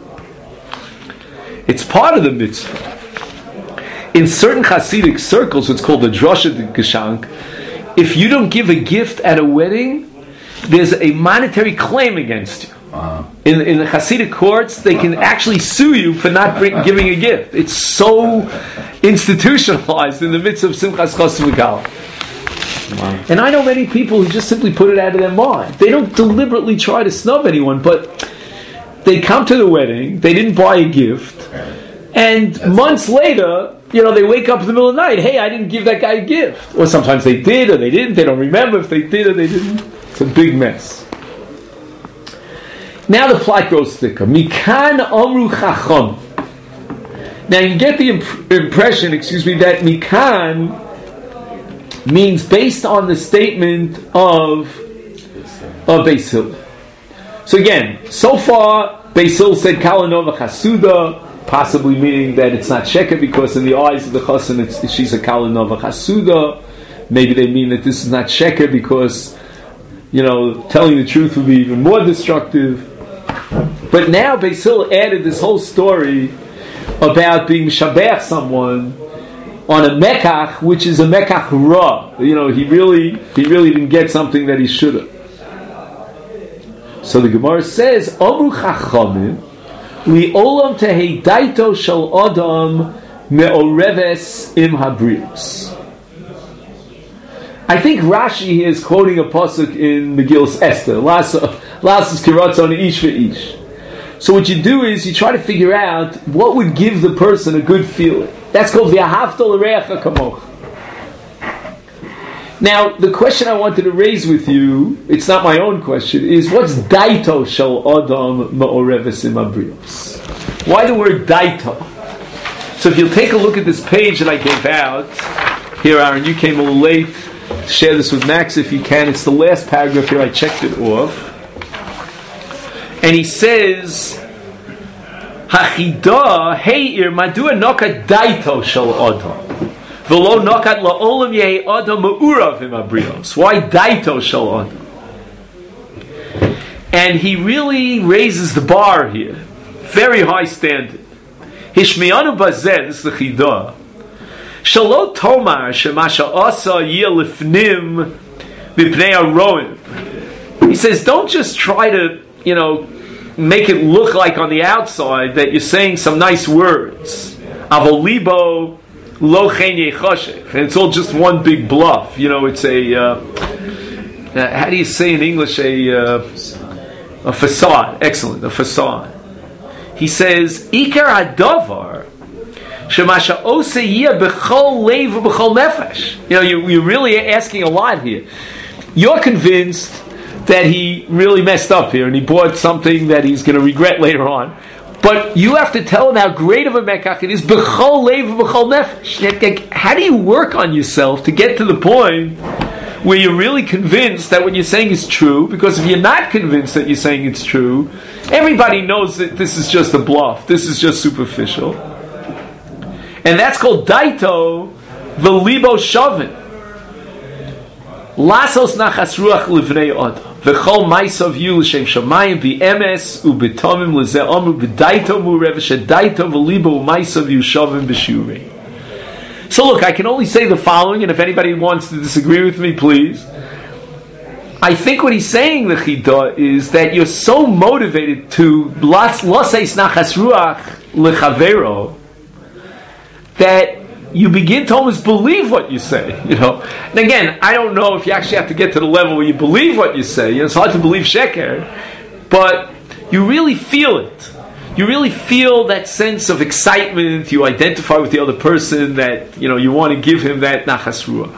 it's part of the mitzvah. In certain Hasidic circles, what's called the Drosha Geshank, if you don't give a gift at a wedding, there's a monetary claim against you. Uh-huh. In, in the Hasidic courts, they can actually sue you for not bring, giving a gift. It's so institutionalized in the midst of Simchas Chassid v'Kala. Wow. And I know many people who just simply put it out of their mind. They don't deliberately try to snub anyone, but they come to the wedding, they didn't buy a gift, and That's months it. later, you know, they wake up in the middle of the night, hey, I didn't give that guy a gift. Or sometimes they did or they didn't, they don't remember if they did or they didn't. It's a big mess. Now the plot grows thicker. Mikan Amru Chacham. Now you get the imp- impression, excuse me, that Mikan means based on the statement of of Beis Hillel. So again, so far Beis Hillel said Kalanova Chasuda, possibly meaning that it's not Sheker because in the eyes of the Chassan it's, she's a Kalanova Chasuda. Maybe they mean that this is not Sheker because, you know, telling the truth would be even more destructive. But now Beis Hillel added this whole story about being Mishabeach someone on a mekach, which is a mekach ra. You know, he really, he really didn't get something that he should have. So the Gemara says, Amru Chachamim li'olam tehei daito shel adam me'oreves im habrius. I think Rashi here is quoting a pasuk in Megillas Esther. Lasas kiratzon ish ve'ish. So what you do is you try to figure out what would give the person a good feeling. That's called v'ahavta l'reacha kamoch. Now, the question I wanted to raise with you, it's not my own question, is what's daito shel adam ma'oreves im habrios? Why the word daito? So if you'll take a look at this page that I gave out, here Aaron, you came a little late, share this with Max if you can, it's the last paragraph here, I checked it off. And he says, Hachida heir madua nokat daito shel adam v'lo nokat la'olam yehi adam ma'urav im habrios. Why daito shel adam? And he really raises the bar here, very high standard. Hishmiyanu bazeh, this is the Chida. Shelo tomar shemasha asa yeh lifnim mipnei haroim. He says, don't just try to, you know, make it look like on the outside that you're saying some nice words. Avolibo lo chen yechoshev. And it's all just one big bluff. You know, it's a, uh, uh, how do you say in English, a, uh, a facade. Excellent, a facade. He says, Ikar hadavar shemasha oseyeh b'chol leiv b'chol nefesh. You know, you, you're really asking a lot here. You're convinced that he really messed up here and he bought something that he's going to regret later on. But you have to tell him how great of a mekach it is. B'chol leiv b'chol nefesh. How do you work on yourself to get to the point where you're really convinced that what you're saying is true? Because if you're not convinced that you're saying it's true, everybody knows that this is just a bluff. This is just superficial. And that's called daito v'libo shavin. Lasos nachas ruach livnei adam. V'chol ma'asav yu l'shem shamayim v'emes u'b'tomim l'zeh omer v'daito mu'rev v'shadaito v'libo u'ma'asav yu shavin b'shiurei. So look, I can only say the following, and if anybody wants to disagree with me, please. I think what he's saying, the Chidah, is that you're so motivated to laseis nachas ruach lechavero that you begin to almost believe what you say. You know, and again, I don't know if you actually have to get to the level where you believe what you say. You know, it's hard to believe sheker, but you really feel it. You really feel that sense of excitement. You identify with the other person, that, you know, you want to give him that nachas ruach.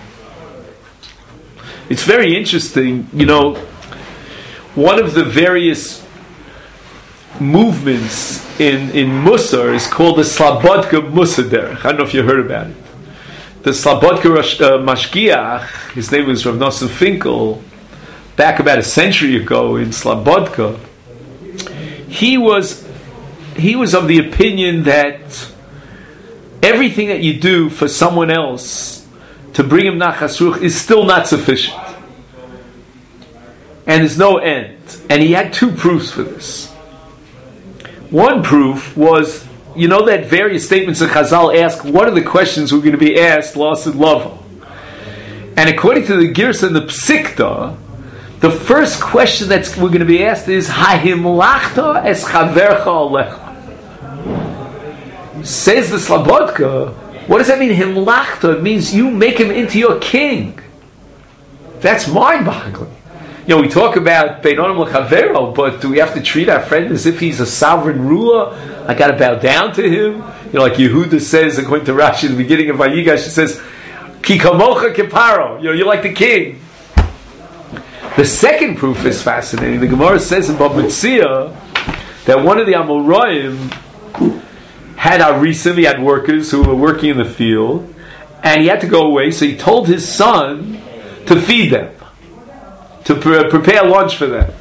It's very interesting, you know, one of the various movements in, in Musar is called the Slabodka Musar Derech. I don't know if you heard about it. The Slabodka uh, Mashgiach, his name was Rav Nosson Finkel, back about a century ago in Slabodka, he was he was of the opinion that everything that you do for someone else to bring him nachas ruach is still not sufficient. And there's no end. And he had two proofs for this. One proof was, you know that various statements of Chazal ask, what are the questions we're going to be asked, Lasid Lavo? And according to the Girsa and the Psikta, the first question that we're going to be asked is, Hahimlachta es chavercha alecha. Says the Slabodka, what does that mean, himlachta? It means you make him into your king. That's mind-boggling. You know, we talk about Beinonim L'Chavero, but do we have to treat our friend as if he's a sovereign ruler? I got to bow down to him. You know, like Yehuda says, according to Rashi, at the beginning of Vayigash, she says, Ki kamocha kiparo. You know, you're like the king. The second proof is fascinating. The Gemara says in Bava Metzia that one of the Amoraim had Arisim, he had workers who were working in the field, and he had to go away, so he told his son to feed them, to pre- prepare lunch for them.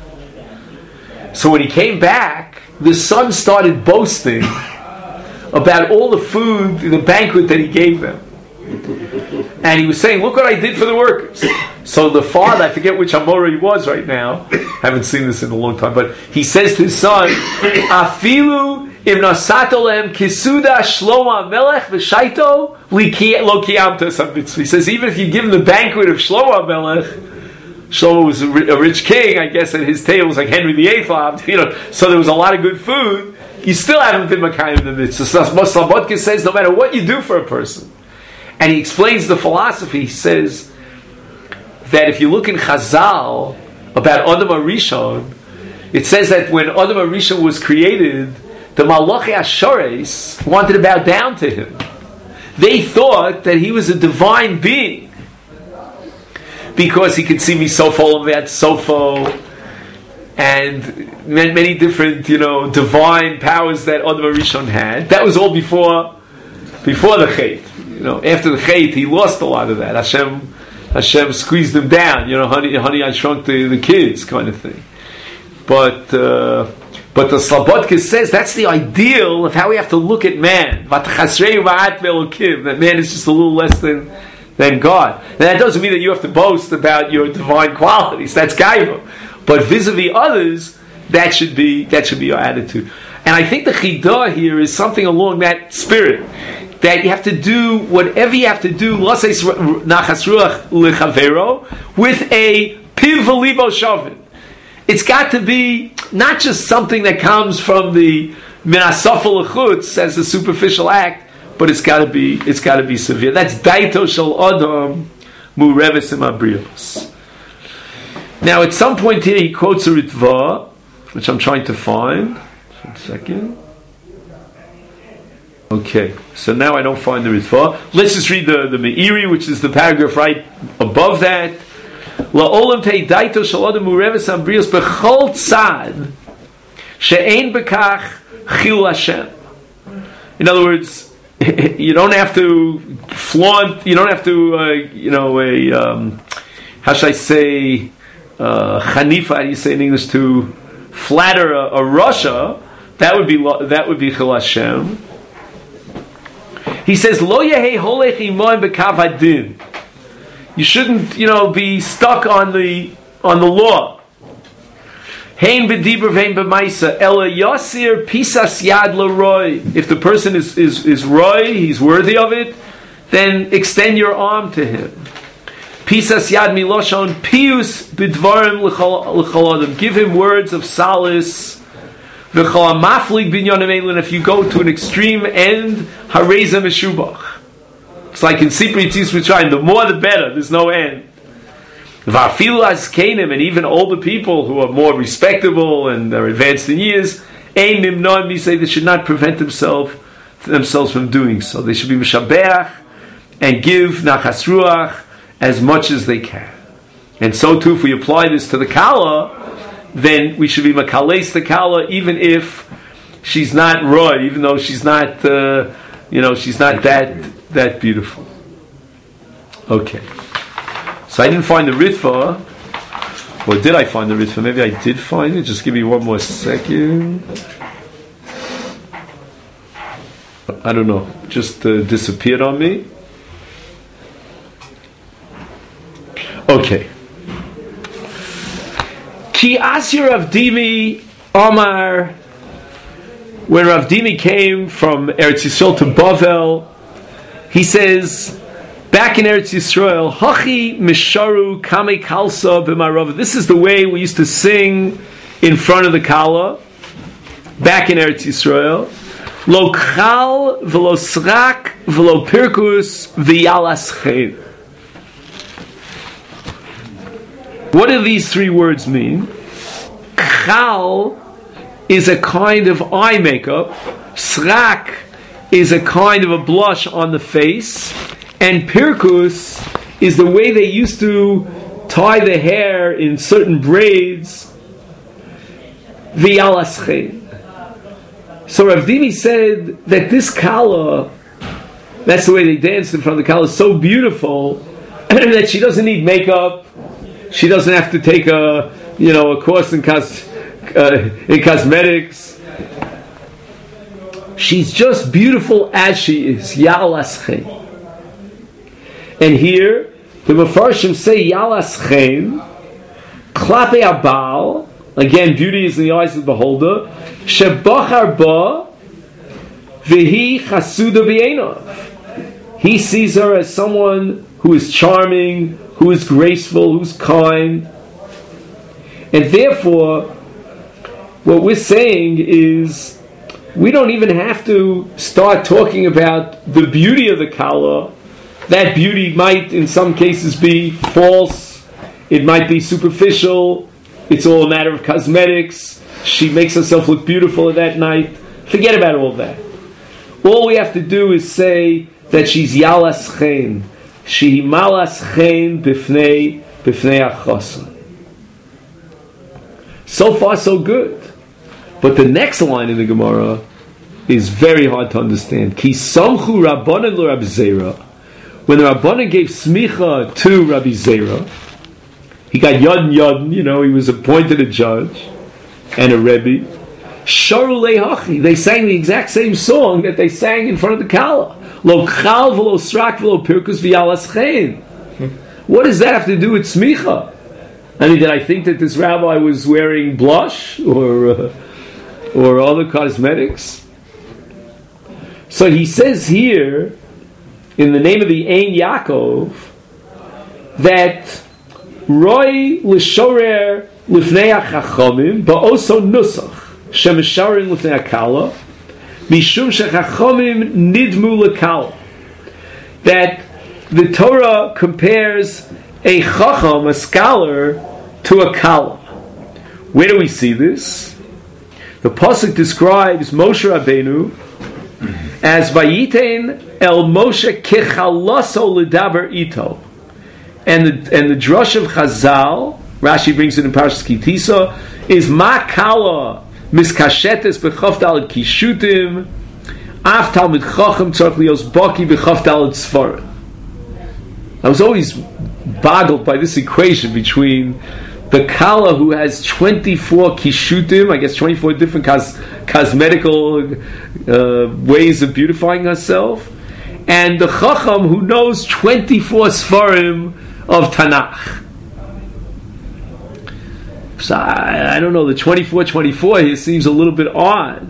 So when he came back, the son started boasting about all the food, the banquet that he gave them. And he was saying, look what I did for the workers. So the father, I forget which Amora he was right now, haven't seen this in a long time, but he says to his son, Afilu im nasatolem kisuda Shlomo Melech v'shaito lo kiyamta sabitzvah. He says, even if you give him the banquet of Shlomo Melech, Shlomo was a rich king, I guess, at his table was like Henry the Eighth, you know, so there was a lot of good food, you still haven't been Makayim in the mitzvah. So Slabodka says, no matter what you do for a person, and he explains the philosophy, he says that if you look in Chazal about Adam HaRishon, it says that when Adam HaRishon was created, the Malachi Ashores wanted to bow down to him. They thought that he was a divine being because he could see me sofo, that sofo, and many different, you know, divine powers that Adam HaRishon had. That was all before before the Chet. You know, after the Chet, he lost a lot of that. Hashem, Hashem squeezed him down. You know, honey, honey, I shrunk the, the kids, kind of thing. But uh, but the Slabodka says that's the ideal of how we have to look at man. That man is just a little less than than God. And that doesn't mean that you have to boast about your divine qualities. That's gaiva. But vis-a-vis others, that should be that should be your attitude. And I think the chidah here is something along that spirit. That you have to do whatever you have to do, with a piv v'libo shavin. It's got to be not just something that comes from the minasafel lechutz as a superficial act, but it's got to be it's got to be severe. That's daito shel adam mureves imabrios. Now, at some point here, he quotes a ritva, which I'm trying to find. One second. Okay, so now I don't find the ritva. Let's just read the, the Meiri, which is the paragraph right above that. La'olam tei daito shel adam ureves ambrios bechol tzad she'ein bekach Chil Hashem. In other words, you don't have to flaunt, you don't have to, uh, you know, a, um, how should I say, uh, Hanifa, how do you say in English, to flatter a, a Russia. That would be, that would be Chil Hashem. He says, Lo yehei holech imoim b'kav hadin. You shouldn't, you know, be stuck on the, on the law. Hein b'dibur v'hein b'maisa ela yasir pisas yad l'roi. If the person is is is roi, he's worthy of it, then extend your arm to him. Pisas yad miloshon pius b'dvarim l'chol adam. Give him words of solace. V'chol maflig binyanim elin. If you go to an extreme end, hareza meshubach. It's like in Sipri Tis Mitzrayim. The more, the better. There's no end. Va'afilu azkenim, and even older people who are more respectable and are advanced in years, ein nimnoim, we say they should not prevent themselves themselves from doing so. They should be mishabeach and give nachas ruach as much as they can. And so too, if we apply this to the kala, then we should be makales the kala, even if she's not roy, even though she's not, uh, you know, she's not that that beautiful. Okay. So I didn't find the Ritva. Or did I find the Ritva? Maybe I did find it. Just give me one more second. I don't know. Just uh, disappeared on me. Okay. Ki Asir Rav Dimi Omar. When Rav Dimi came from Eretz Yisrael to Bavel, he says, back in Eretz Yisrael, Hachi Misharu Kame Kalsa B'Marava. This is the way we used to sing in front of the Kala. Back in Eretz Yisrael. Lo Chal V'lo Srak V'lo Pirkus V'yalas Chen. What do these three words mean? Chal is a kind of eye makeup. Srak is a kind of a blush on the face. And Pirkus is the way they used to tie the hair in certain braids. V'yalaschen. So Rav Dimi said that this Kala, that's the way they danced in front of the Kala, is so beautiful that she doesn't need makeup. She doesn't have to take a, you know, a course in, cos, uh, in cosmetics. She's just beautiful as she is. Yalaschen. And here, the Mefarshim say Yalas Chen, Klape Abal, again, beauty is in the eyes of the beholder, Shebachar Ba, Vihi Chasuda B'Einav. He sees her as someone who is charming, who is graceful, who's kind. And therefore, what we're saying is, we don't even have to start talking about the beauty of the Kala. That beauty might, in some cases, be false. It might be superficial. It's all a matter of cosmetics. She makes herself look beautiful that night. Forget about all that. All we have to do is say that she's Yalas Chen. She Malas Chen Bifnei Bifnei Achosan. So far, so good. But the next line in the Gemara is very hard to understand. Ki Samchu Rabbanan Lo Rabbi Zera. When the Rabbanan gave smicha to Rabbi Zera, he got yad yad, you know, he was appointed a judge and a rebbe. Sharu lehachi, they sang the exact same song that they sang in front of the Kala. Lo chal v'lo srak v'lo pirkus v'yalas chen. What does that have to do with smicha? I mean, did I think that this rabbi was wearing blush or uh, or other cosmetics? So he says here, in the name of the Ein Yaakov, that Roy l'shorer l'fnei hachachamim ba'oso nusach shemesharin l'fnei hakala mishum shechachamim nidmu l'kala. That the Torah compares a chacham, a scholar, to a kala. Where do we see this? The pasuk describes Moshe Rabbeinu as Vayiten El Moshe Kechalaso L'daber Ito, and the and the drush of Chazal, Rashi brings it in Parashas Ki Tisa, is Ma Kala Miskashetes b'chof daled kishutim. Af Talmid Chacham tzarich lios baki b'chof daled sfarim. I was always boggled by this equation between the Kala who has twenty-four kishutim, I guess twenty-four different cos- cosmetical uh, ways of beautifying herself, and the Chacham who knows twenty-four Sfarim of Tanakh. So I, I don't know, the twenty-four twenty-four here seems a little bit odd.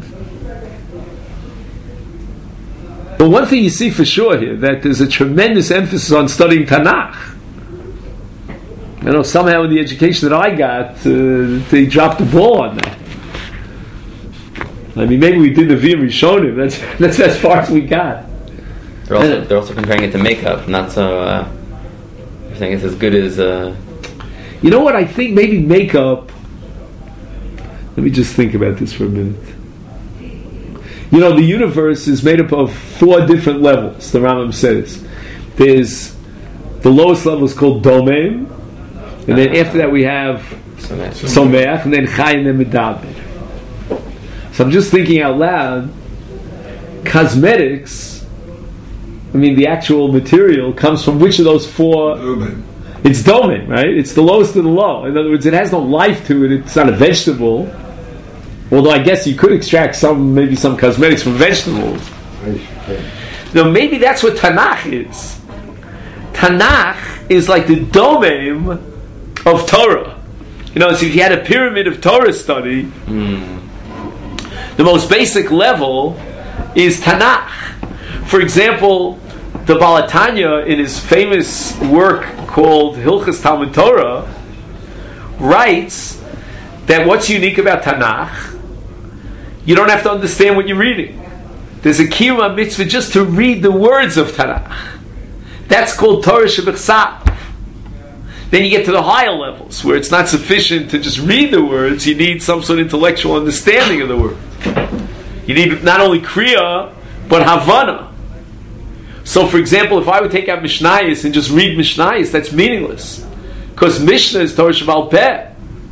But one thing you see for sure here, that there's a tremendous emphasis on studying Tanakh. I know somehow in the education that I got, uh, they dropped the ball on that. I mean, maybe we did the Vim Rishonim. That's that's as far as we got. They're also they're also comparing it to makeup, not so. Uh, you're saying it's as good as. Uh, you know what? I think maybe makeup. Let me just think about this for a minute. You know, the universe is made up of four different levels. The Rambam says there's the lowest level is called Domeim. And then after that we have Someach, and then Chai, and then Medaber. So I'm just thinking out loud, cosmetics, I mean the actual material, comes from which of those four? Domain. It's Domain, right? It's the lowest of the low. In other words, it has no life to it, it's not a vegetable. Although I guess you could extract some, maybe some cosmetics from vegetables. Now maybe that's what Tanakh is. Tanakh is like the Domain of Torah. You know, so if you had a pyramid of Torah study, mm. the most basic level is Tanakh. For example, the Baal HaTanya, in his famous work called Hilchas Talmud Torah, writes that what's unique about Tanakh, you don't have to understand what you're reading. There's a kiyum mitzvah just to read the words of Tanakh. That's called Torah Shebechsav. Then you get to the higher levels, where it's not sufficient to just read the words, you need some sort of intellectual understanding of the word. You need not only Kriya, but Havana. So, for example, if I would take out Mishnayos and just read Mishnayos, that's meaningless. Because Mishnah is Torah Sheba'al Peh.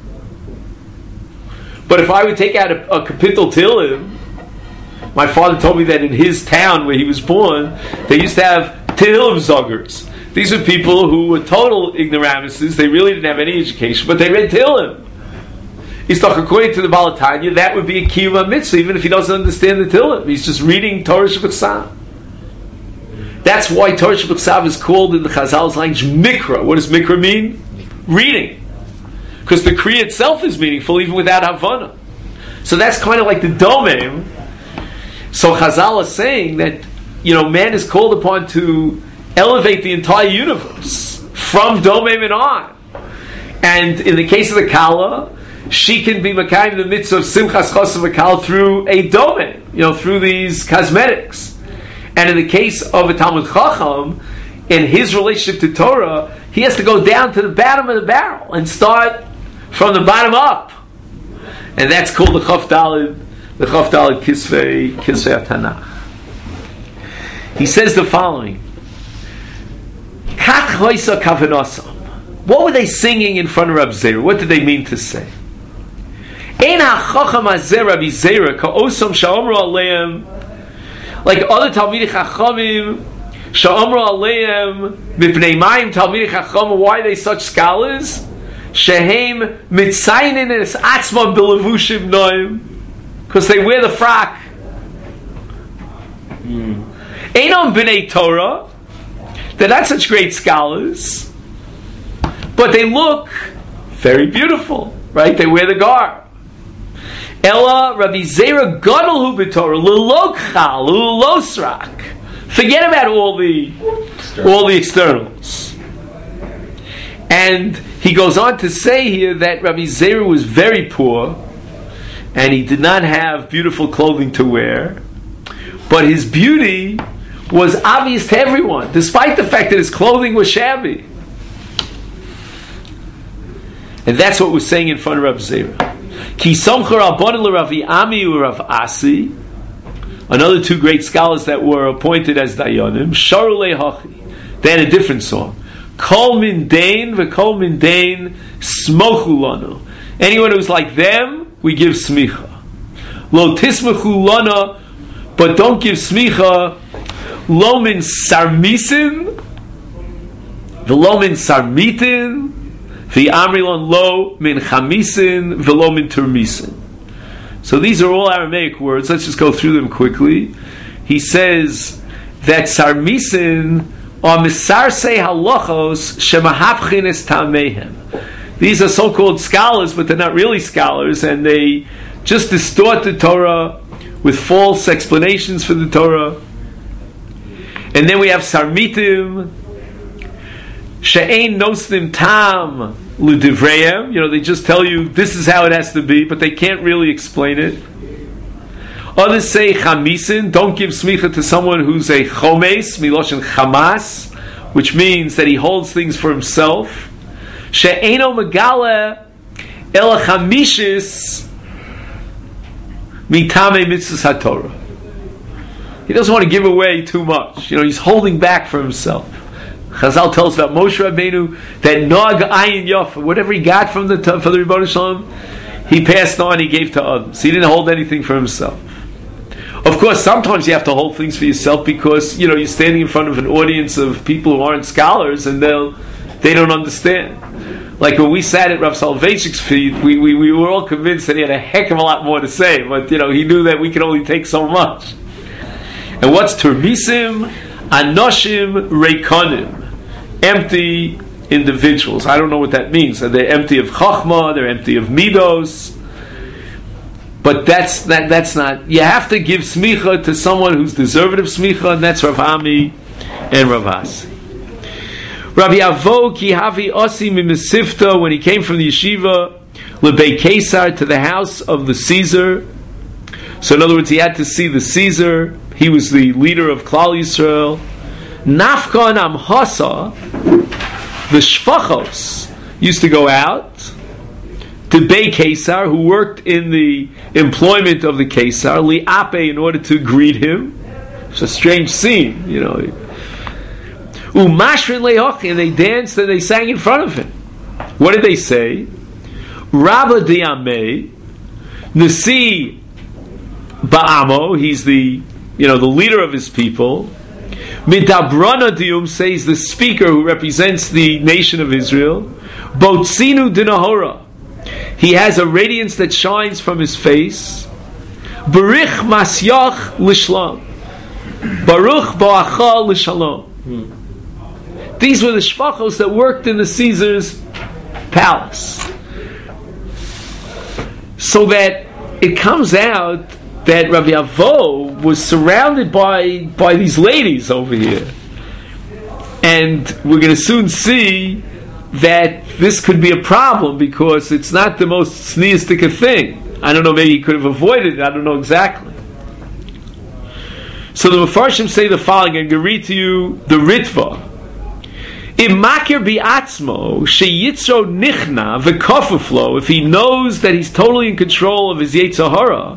But if I would take out a, a Kapitel Tehillim, my father told me that in his town where he was born, they used to have Tehillim Zogers. These were people who were total ignoramuses. They really didn't have any education, but they read Tehillim. He's talking according to the Baal HaTanya, that would be a kiyum mitzvah, even if he doesn't understand the Tehillim. He's just reading Torah Shebechsav. That's why Torah Shebechsav is called in the Chazal's language Mikra. What does Mikra mean? Reading. Because the Kriya itself is meaningful even without Havana. So that's kind of like the Domain. So Chazal is saying that, you know, man is called upon to elevate the entire universe from Domain and on. And in the case of the Kala, she can be Makayim in the midst of Simchas Chosav V'Kala through a Domain, you know, through these cosmetics. And in the case of a Talmud Chacham, in his relationship to Torah, he has to go down to the bottom of the barrel and start from the bottom up. And that's called the Chaf Daled, the Chaf Daled Kisvei, Kisvei Tanakh. He says the following. Kach hoisa kavanasam. What were they singing in front of Rabbi Zera? What did they mean to say? Ein hachacham hazeh Rabbi Zera ka'osam sha'omru aleim, like other Talmidei Chachamim sha'omru aleim mipnei mayim Talmidei Chachamim. Why are they such scholars? Shehem mitzaynin es atzmam b'levushim noim, because they wear the frock. Einon b'nei Torah. They're not such great scholars, but they look very beautiful, right? They wear the garb. Ella Rabbi Zera gadol hu b'Torah l'lokchal l'losrak. Forget about all the all the externals. And he goes on to say here that Rabbi Zera was very poor, and he did not have beautiful clothing to wear, but his beauty was obvious to everyone, despite the fact that his clothing was shabby. And that's what we're saying in front of Rav Zera. Ki somcha rabbanan l'Rav Ami u'Rav Asi, another two great scholars that were appointed as dayanim, sharu lehachi. They had a different song. Kol min dain v'kol min dain smochu lanu. Anyone who's like them, we give smicha. Lo tismachu lana, but don't give smicha. Lo min sarmisin, v'lo min sarmitin, v'amrilon lo min chamisin, v'lo min turmisin. So these are all Aramaic words. Let's just go through them quickly. He says that sarmisin are misarsei halachos shemahapchin es ta'amehem. These are so-called scholars, but they're not really scholars, and they just distort the Torah with false explanations for the Torah. And then we have sarmitim she'ein nosnim tam l'divreim. You know, they just tell you this is how it has to be, but they can't really explain it. Others say chamisin, don't give smicha to someone who's a chomes, miloshen chamas, which means that he holds things for himself. She'eno megale el chamishis mitame mitzvahs haTorah. He doesn't want to give away too much. You know, he's holding back for himself. Chazal tells about Moshe Rabbeinu that Nog Ayin Yof, whatever he got from the from the Rebbeinu Shalom, he passed on, he gave to others. He didn't hold anything for himself. Of course, sometimes you have to hold things for yourself because, you know, you're standing in front of an audience of people who aren't scholars and they'll they don't understand. Like when we sat at Rav Soloveitchik's feet, we, we, we were all convinced that he had a heck of a lot more to say, but, you know, he knew that we could only take so much. And what's Turmisim? Anoshim Reikonim. Empty individuals. I don't know what that means. They're empty of Chachma, they're empty of Midos. But that's that. That's not. You have to give smicha to someone who's deserving of smicha, and that's Rav Ami and Rav Asi. Rabbi Avo ki havi osi mimisifta, when he came from the yeshiva lebei Kesar, to the house of the Caesar. So in other words, he had to see the Caesar. He was the leader of Klal Yisrael. Nafkan Amhasa, the Shfachos used to go out to Bei Kesar, who worked in the employment of the Kesar, li'ape, in order to greet him. It's a strange scene, you know. Umashrin le'ochi, and they danced and they sang in front of him. What did they say? Rabba di'amei, Nasi ba'amo, he's the, you know, the leader of his people. Midabrana dium, says the speaker who represents the nation of Israel. Botzinu dinahora, he has a radiance that shines from his face. Baruch masyach l'shlam, Baruch ba'acha l'shalom. These were the shfachos that worked in the Caesar's palace. So that it comes out that Rabbi Avo was surrounded by by these ladies over here, and we're going to soon see that this could be a problem because it's not the most sneistic thing. I don't know, maybe he could have avoided it, I don't know exactly. So the Mefarshim say the following, I'm going to read to you the Ritva. Imakir bi'atzmo sheyitzro nichna v'kofuflo, if he knows that he's totally in control of his Yetzer Hara,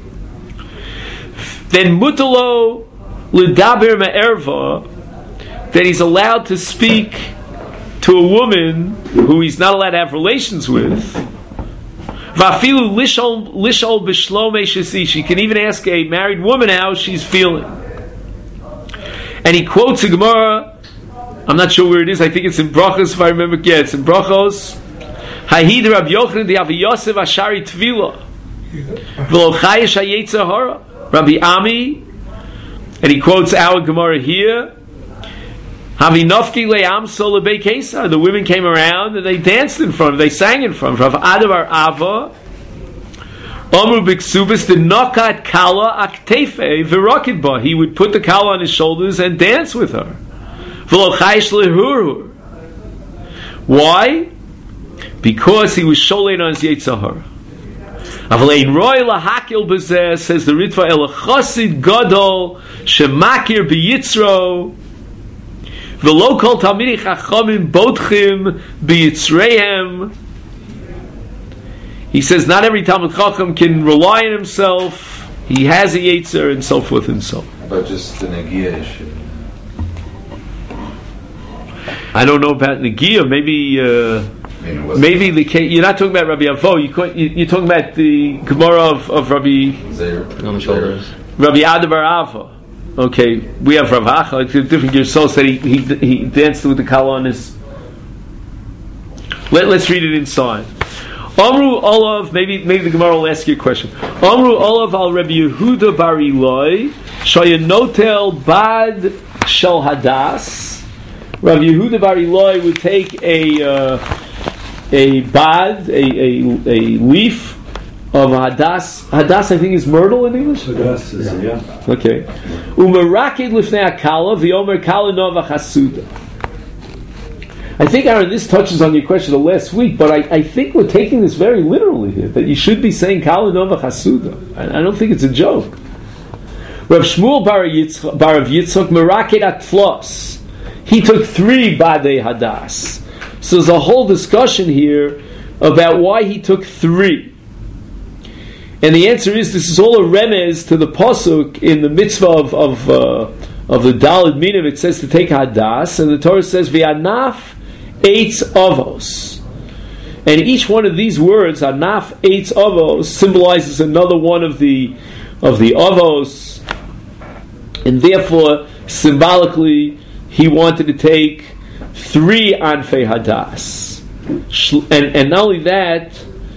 then mutalo l'daber ma'erva, that he's allowed to speak to a woman who he's not allowed to have relations with. Vafilu lishol lishol b'shlomei shesi, she can even ask a married woman how she's feeling. And he quotes a Gemara, I'm not sure where it is, I think it's in Brachos if I remember, yeah, it's in Brachos. Hahid Rab Yochanan di Avi Yosef Ashari Tvila V'lo chayesh hayetzer hara Rabbi Ami, and he quotes our Gemara here. Havinofki le'amso lebei Kesar. The women came around and they danced in front of, they sang in front of Rav Adavar Ava. Omru b'ksubis the nokat kala aktefe v'rokidba. He would put the kala on his shoulders and dance with her. V'lo chayish lehurur. Why? Because he was sholein on his Yetzer Hara. Avalein roy lahakil b'zeh, says the Ritva, el chosid gadol shemakir b'yitzro v'lo kol talmidei chachamim bodchim b'yitzreihem. He says not every Talmid Chacham can rely on himself. He has a Yetzer and so forth and so on. But just the Nagia issue. I don't know about Nagia. Maybe uh, I mean, it wasn't Maybe the case, you're not talking about Rabbi Avo. You could, you, you're talking about the Gemara of, of Rabbi Zaire. On the shoulders. Rabbi Adabar Ava. Okay, we have Rav Acha. It's a different Gersol said he, he he danced with the kala on his. Let, let's read it inside. Amru Olav, maybe maybe the Gemara will ask you a question. Amru Olav al Rabbi Yehuda Bar Eloi Shayanotel Bad Shel Hadas. Rabbi Yehuda Bar Eloi would take a uh, a bad, a, a a leaf of hadas. Hadas, I think, is myrtle in English. Hadas is yeah. Okay. Umerakid lifnei akala v'yomer kala nova chasuda. I think, Aaron, this touches on your question of last week, but I, I think we're taking this very literally here, that you should be saying kala nova chasuda. I, I don't think it's a joke. Rav Shmuel bar Yitzchak, bar of Yitzchak merakid atflos. He took three badei hadas. So there's a whole discussion here about why he took three. And the answer is, this is all a remez to the pasuk in the mitzvah of of, uh, of the Daled Minav. It says to take hadas, and the Torah says v'anaf eitz avos. And each one of these words, anaf eitz avos, symbolizes another one of the of the avos, and therefore symbolically he wanted to take three anfei hadas. And and not only that.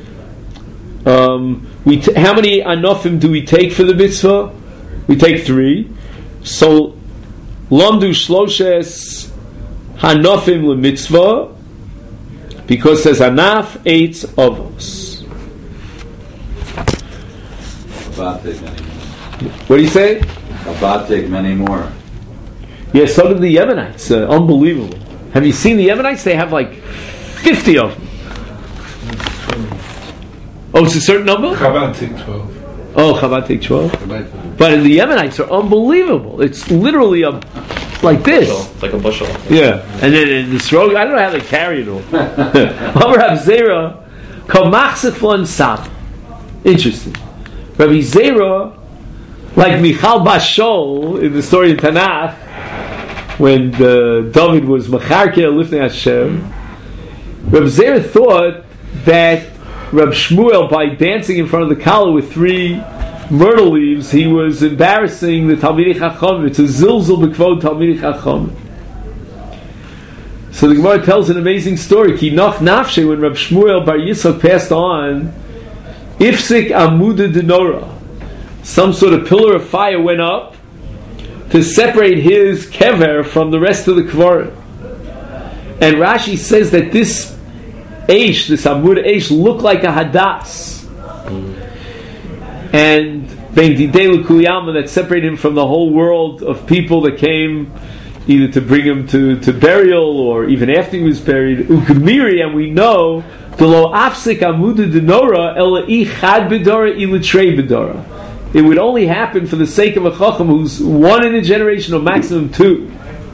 Um, We t- how many anofim do we take for the mitzvah? We take three. So, lamdu shloshes hanofim lemitzvah, because it says anaf eitz avos. Abad take many more. What do you say? Abad take many more. Yeah, so did the Yemenites. Uh, unbelievable. Have you seen the Yemenites? They have like fifty of them. Oh, it's a certain number? Chabad take twelve. Oh, Chabad take twelve. But the Yemenites are unbelievable. It's literally a like this. It's like a bushel. Yeah, and then in the stroke, I don't know how they carry it all. Amar Rav Zera, kamachseflon sab. Interesting. Rabbi Zera, like Michal Bashol in the story in Tanakh, when the, David was macharkel lifnei Hashem, Rabbi Zera thought that Reb Shmuel, by dancing in front of the kala with three myrtle leaves, he was embarrassing the Talmidei Chacham. It's a zilzul b'kvod Talmidei Chacham. So the Gemara tells an amazing story. Ki nach nafshe, when Reb Shmuel bar Yitzchak passed on, ifsik amuda denora, some sort of pillar of fire went up to separate his kever from the rest of the kvarim. And Rashi says that this Eish, this Amud Eish, looked like a hadas. Mm. And Ben Didei L'Kuliyama, that separated him from the whole world of people that came either to bring him to, to burial or even after he was buried. Ugemiri, and we know, the lo afsik Amuda Denora, ela ichad bedora, ila trei bedora. It would only happen for the sake of a Chacham who's one in a generation or maximum two.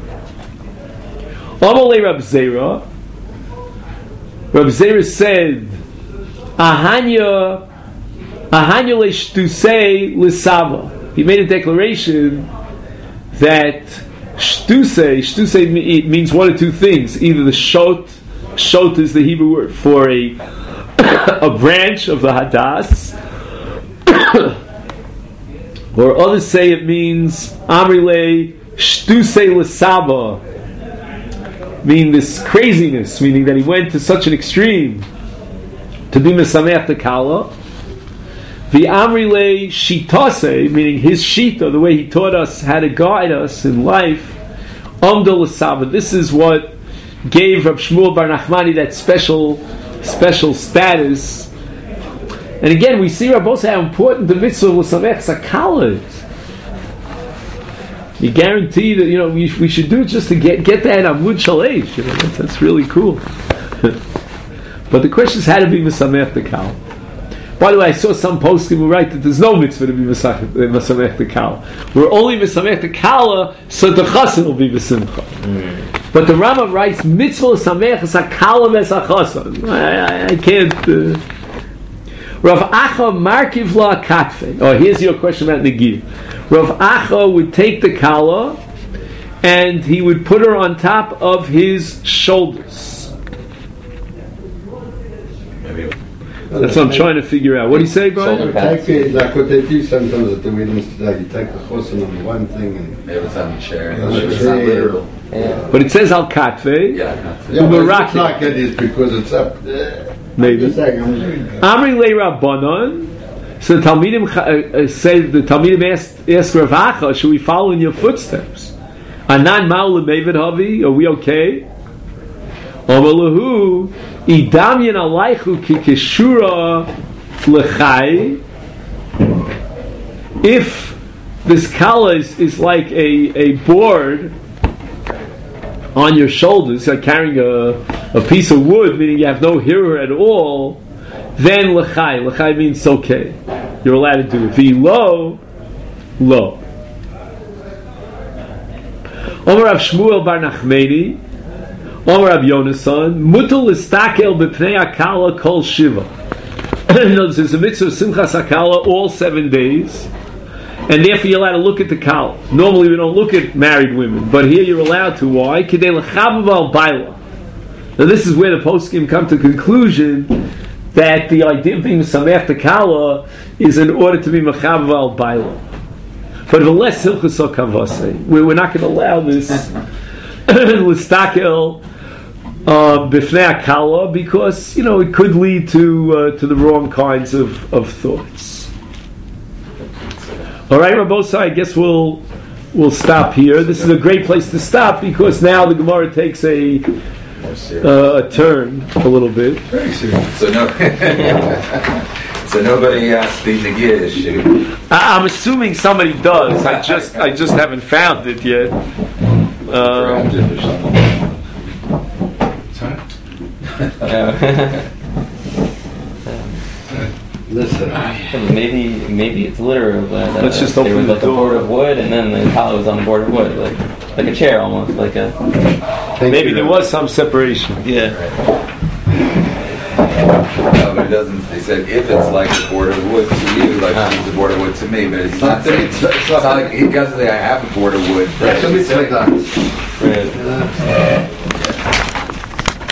Amalei Rab Zera, Rabbi Zera said, Ahanya, Ahanya le'shtusei l'saba. He made a declaration that shtusei, shtusei means one of two things. Either the shot, shot is the Hebrew word for a a branch of the hadas, or others say it means Amrile shtusei l'saba. Meaning this craziness, meaning that he went to such an extreme to be mesameach the kala. The amrile shitase, meaning his shita, the way he taught us how to guide us in life. Amdol l'saba. This is what gave Rab Shmuel bar Nachmani that special, special status. And again, we see Rabbi how important the mitzvah of l'sameach sakala is. You guarantee that, you know, we, we should do it just to get get that Amud Shalesh. You know, that's, that's really cool. But the question is how to be Mesamech the Kal. By the way, I saw some posting who write that there's no mitzvah to be Mesamech the Kal. We're only Mesamech the Kala, so the Chassan will be Mesimcha. Mm. But the Rambam writes, mitzvah Mesamech is a Kala Mesachassan. I, I, I can't... Uh, Rav Acha Markiv La Katfe. Oh, here's your question about Negir. Rav Acha would take the kala and he would put her on top of his shoulders. That's what I'm trying to figure out. What do you say, Brian? Shoulder Take pads. it like what they do sometimes at the weddings today. You take the chosin on one thing and Maybe it's on the chair. Yeah, Maybe it's sure. not literal. Yeah. But it says al katve. Yeah. yeah, but it Uberaki. looks like it is because it's up there. Maybe. I'm just saying, I'm doing that. Amri le Rabbanon. So the Talmidim uh, say the Talmidim asked ask Rav Acha, should we follow in your footsteps? Anan ma'ul le'mevid havi? Are we okay? Omelahu idamyan alaychu ki kishura lechai. If this kala is, is like a, a board on your shoulders, like carrying a, a piece of wood, meaning you have no hearer at all, then lechai. Lechai means okay. You're allowed to do it. V'lo, lo. Omer Rav Shmuel bar Nachmeni, Omer Rav Yonasan, mutal istakel b'pnei akala kol shiva. There's a mitzvah of simchas akala all seven days, and therefore you're allowed to look at the kala. Normally we don't look at married women, but here you're allowed to. Why? Kedei lechabav al baila. Now this is where the poskim come to the conclusion that the idea of being samech the kala is in order to be mechabav al baila. But unless hilchus or kavase, we're not going to allow this listakel b'fnei akala because you know it could lead to uh, to the wrong kinds of, of thoughts. All right, Rabbosai, I guess we'll we'll stop here. This is a great place to stop because now the Gemara takes a uh, a turn a little bit. Very serious. So no, so nobody asked the Nagia issue. I, I'm assuming somebody does. I just I just haven't found it yet. Um, Listen, maybe maybe it's literal. That, uh, Let's just there open was the like door. a board of wood, and then the kala was on the board of wood, like like a chair almost, like a thank maybe you. there was some separation. yeah. No, but it doesn't. They said if it's like a board of wood to you, like it's a board of wood to me, but it's not. Saying, it's, it's not like he doesn't say I have a board of wood. That's a mitzvah. Right.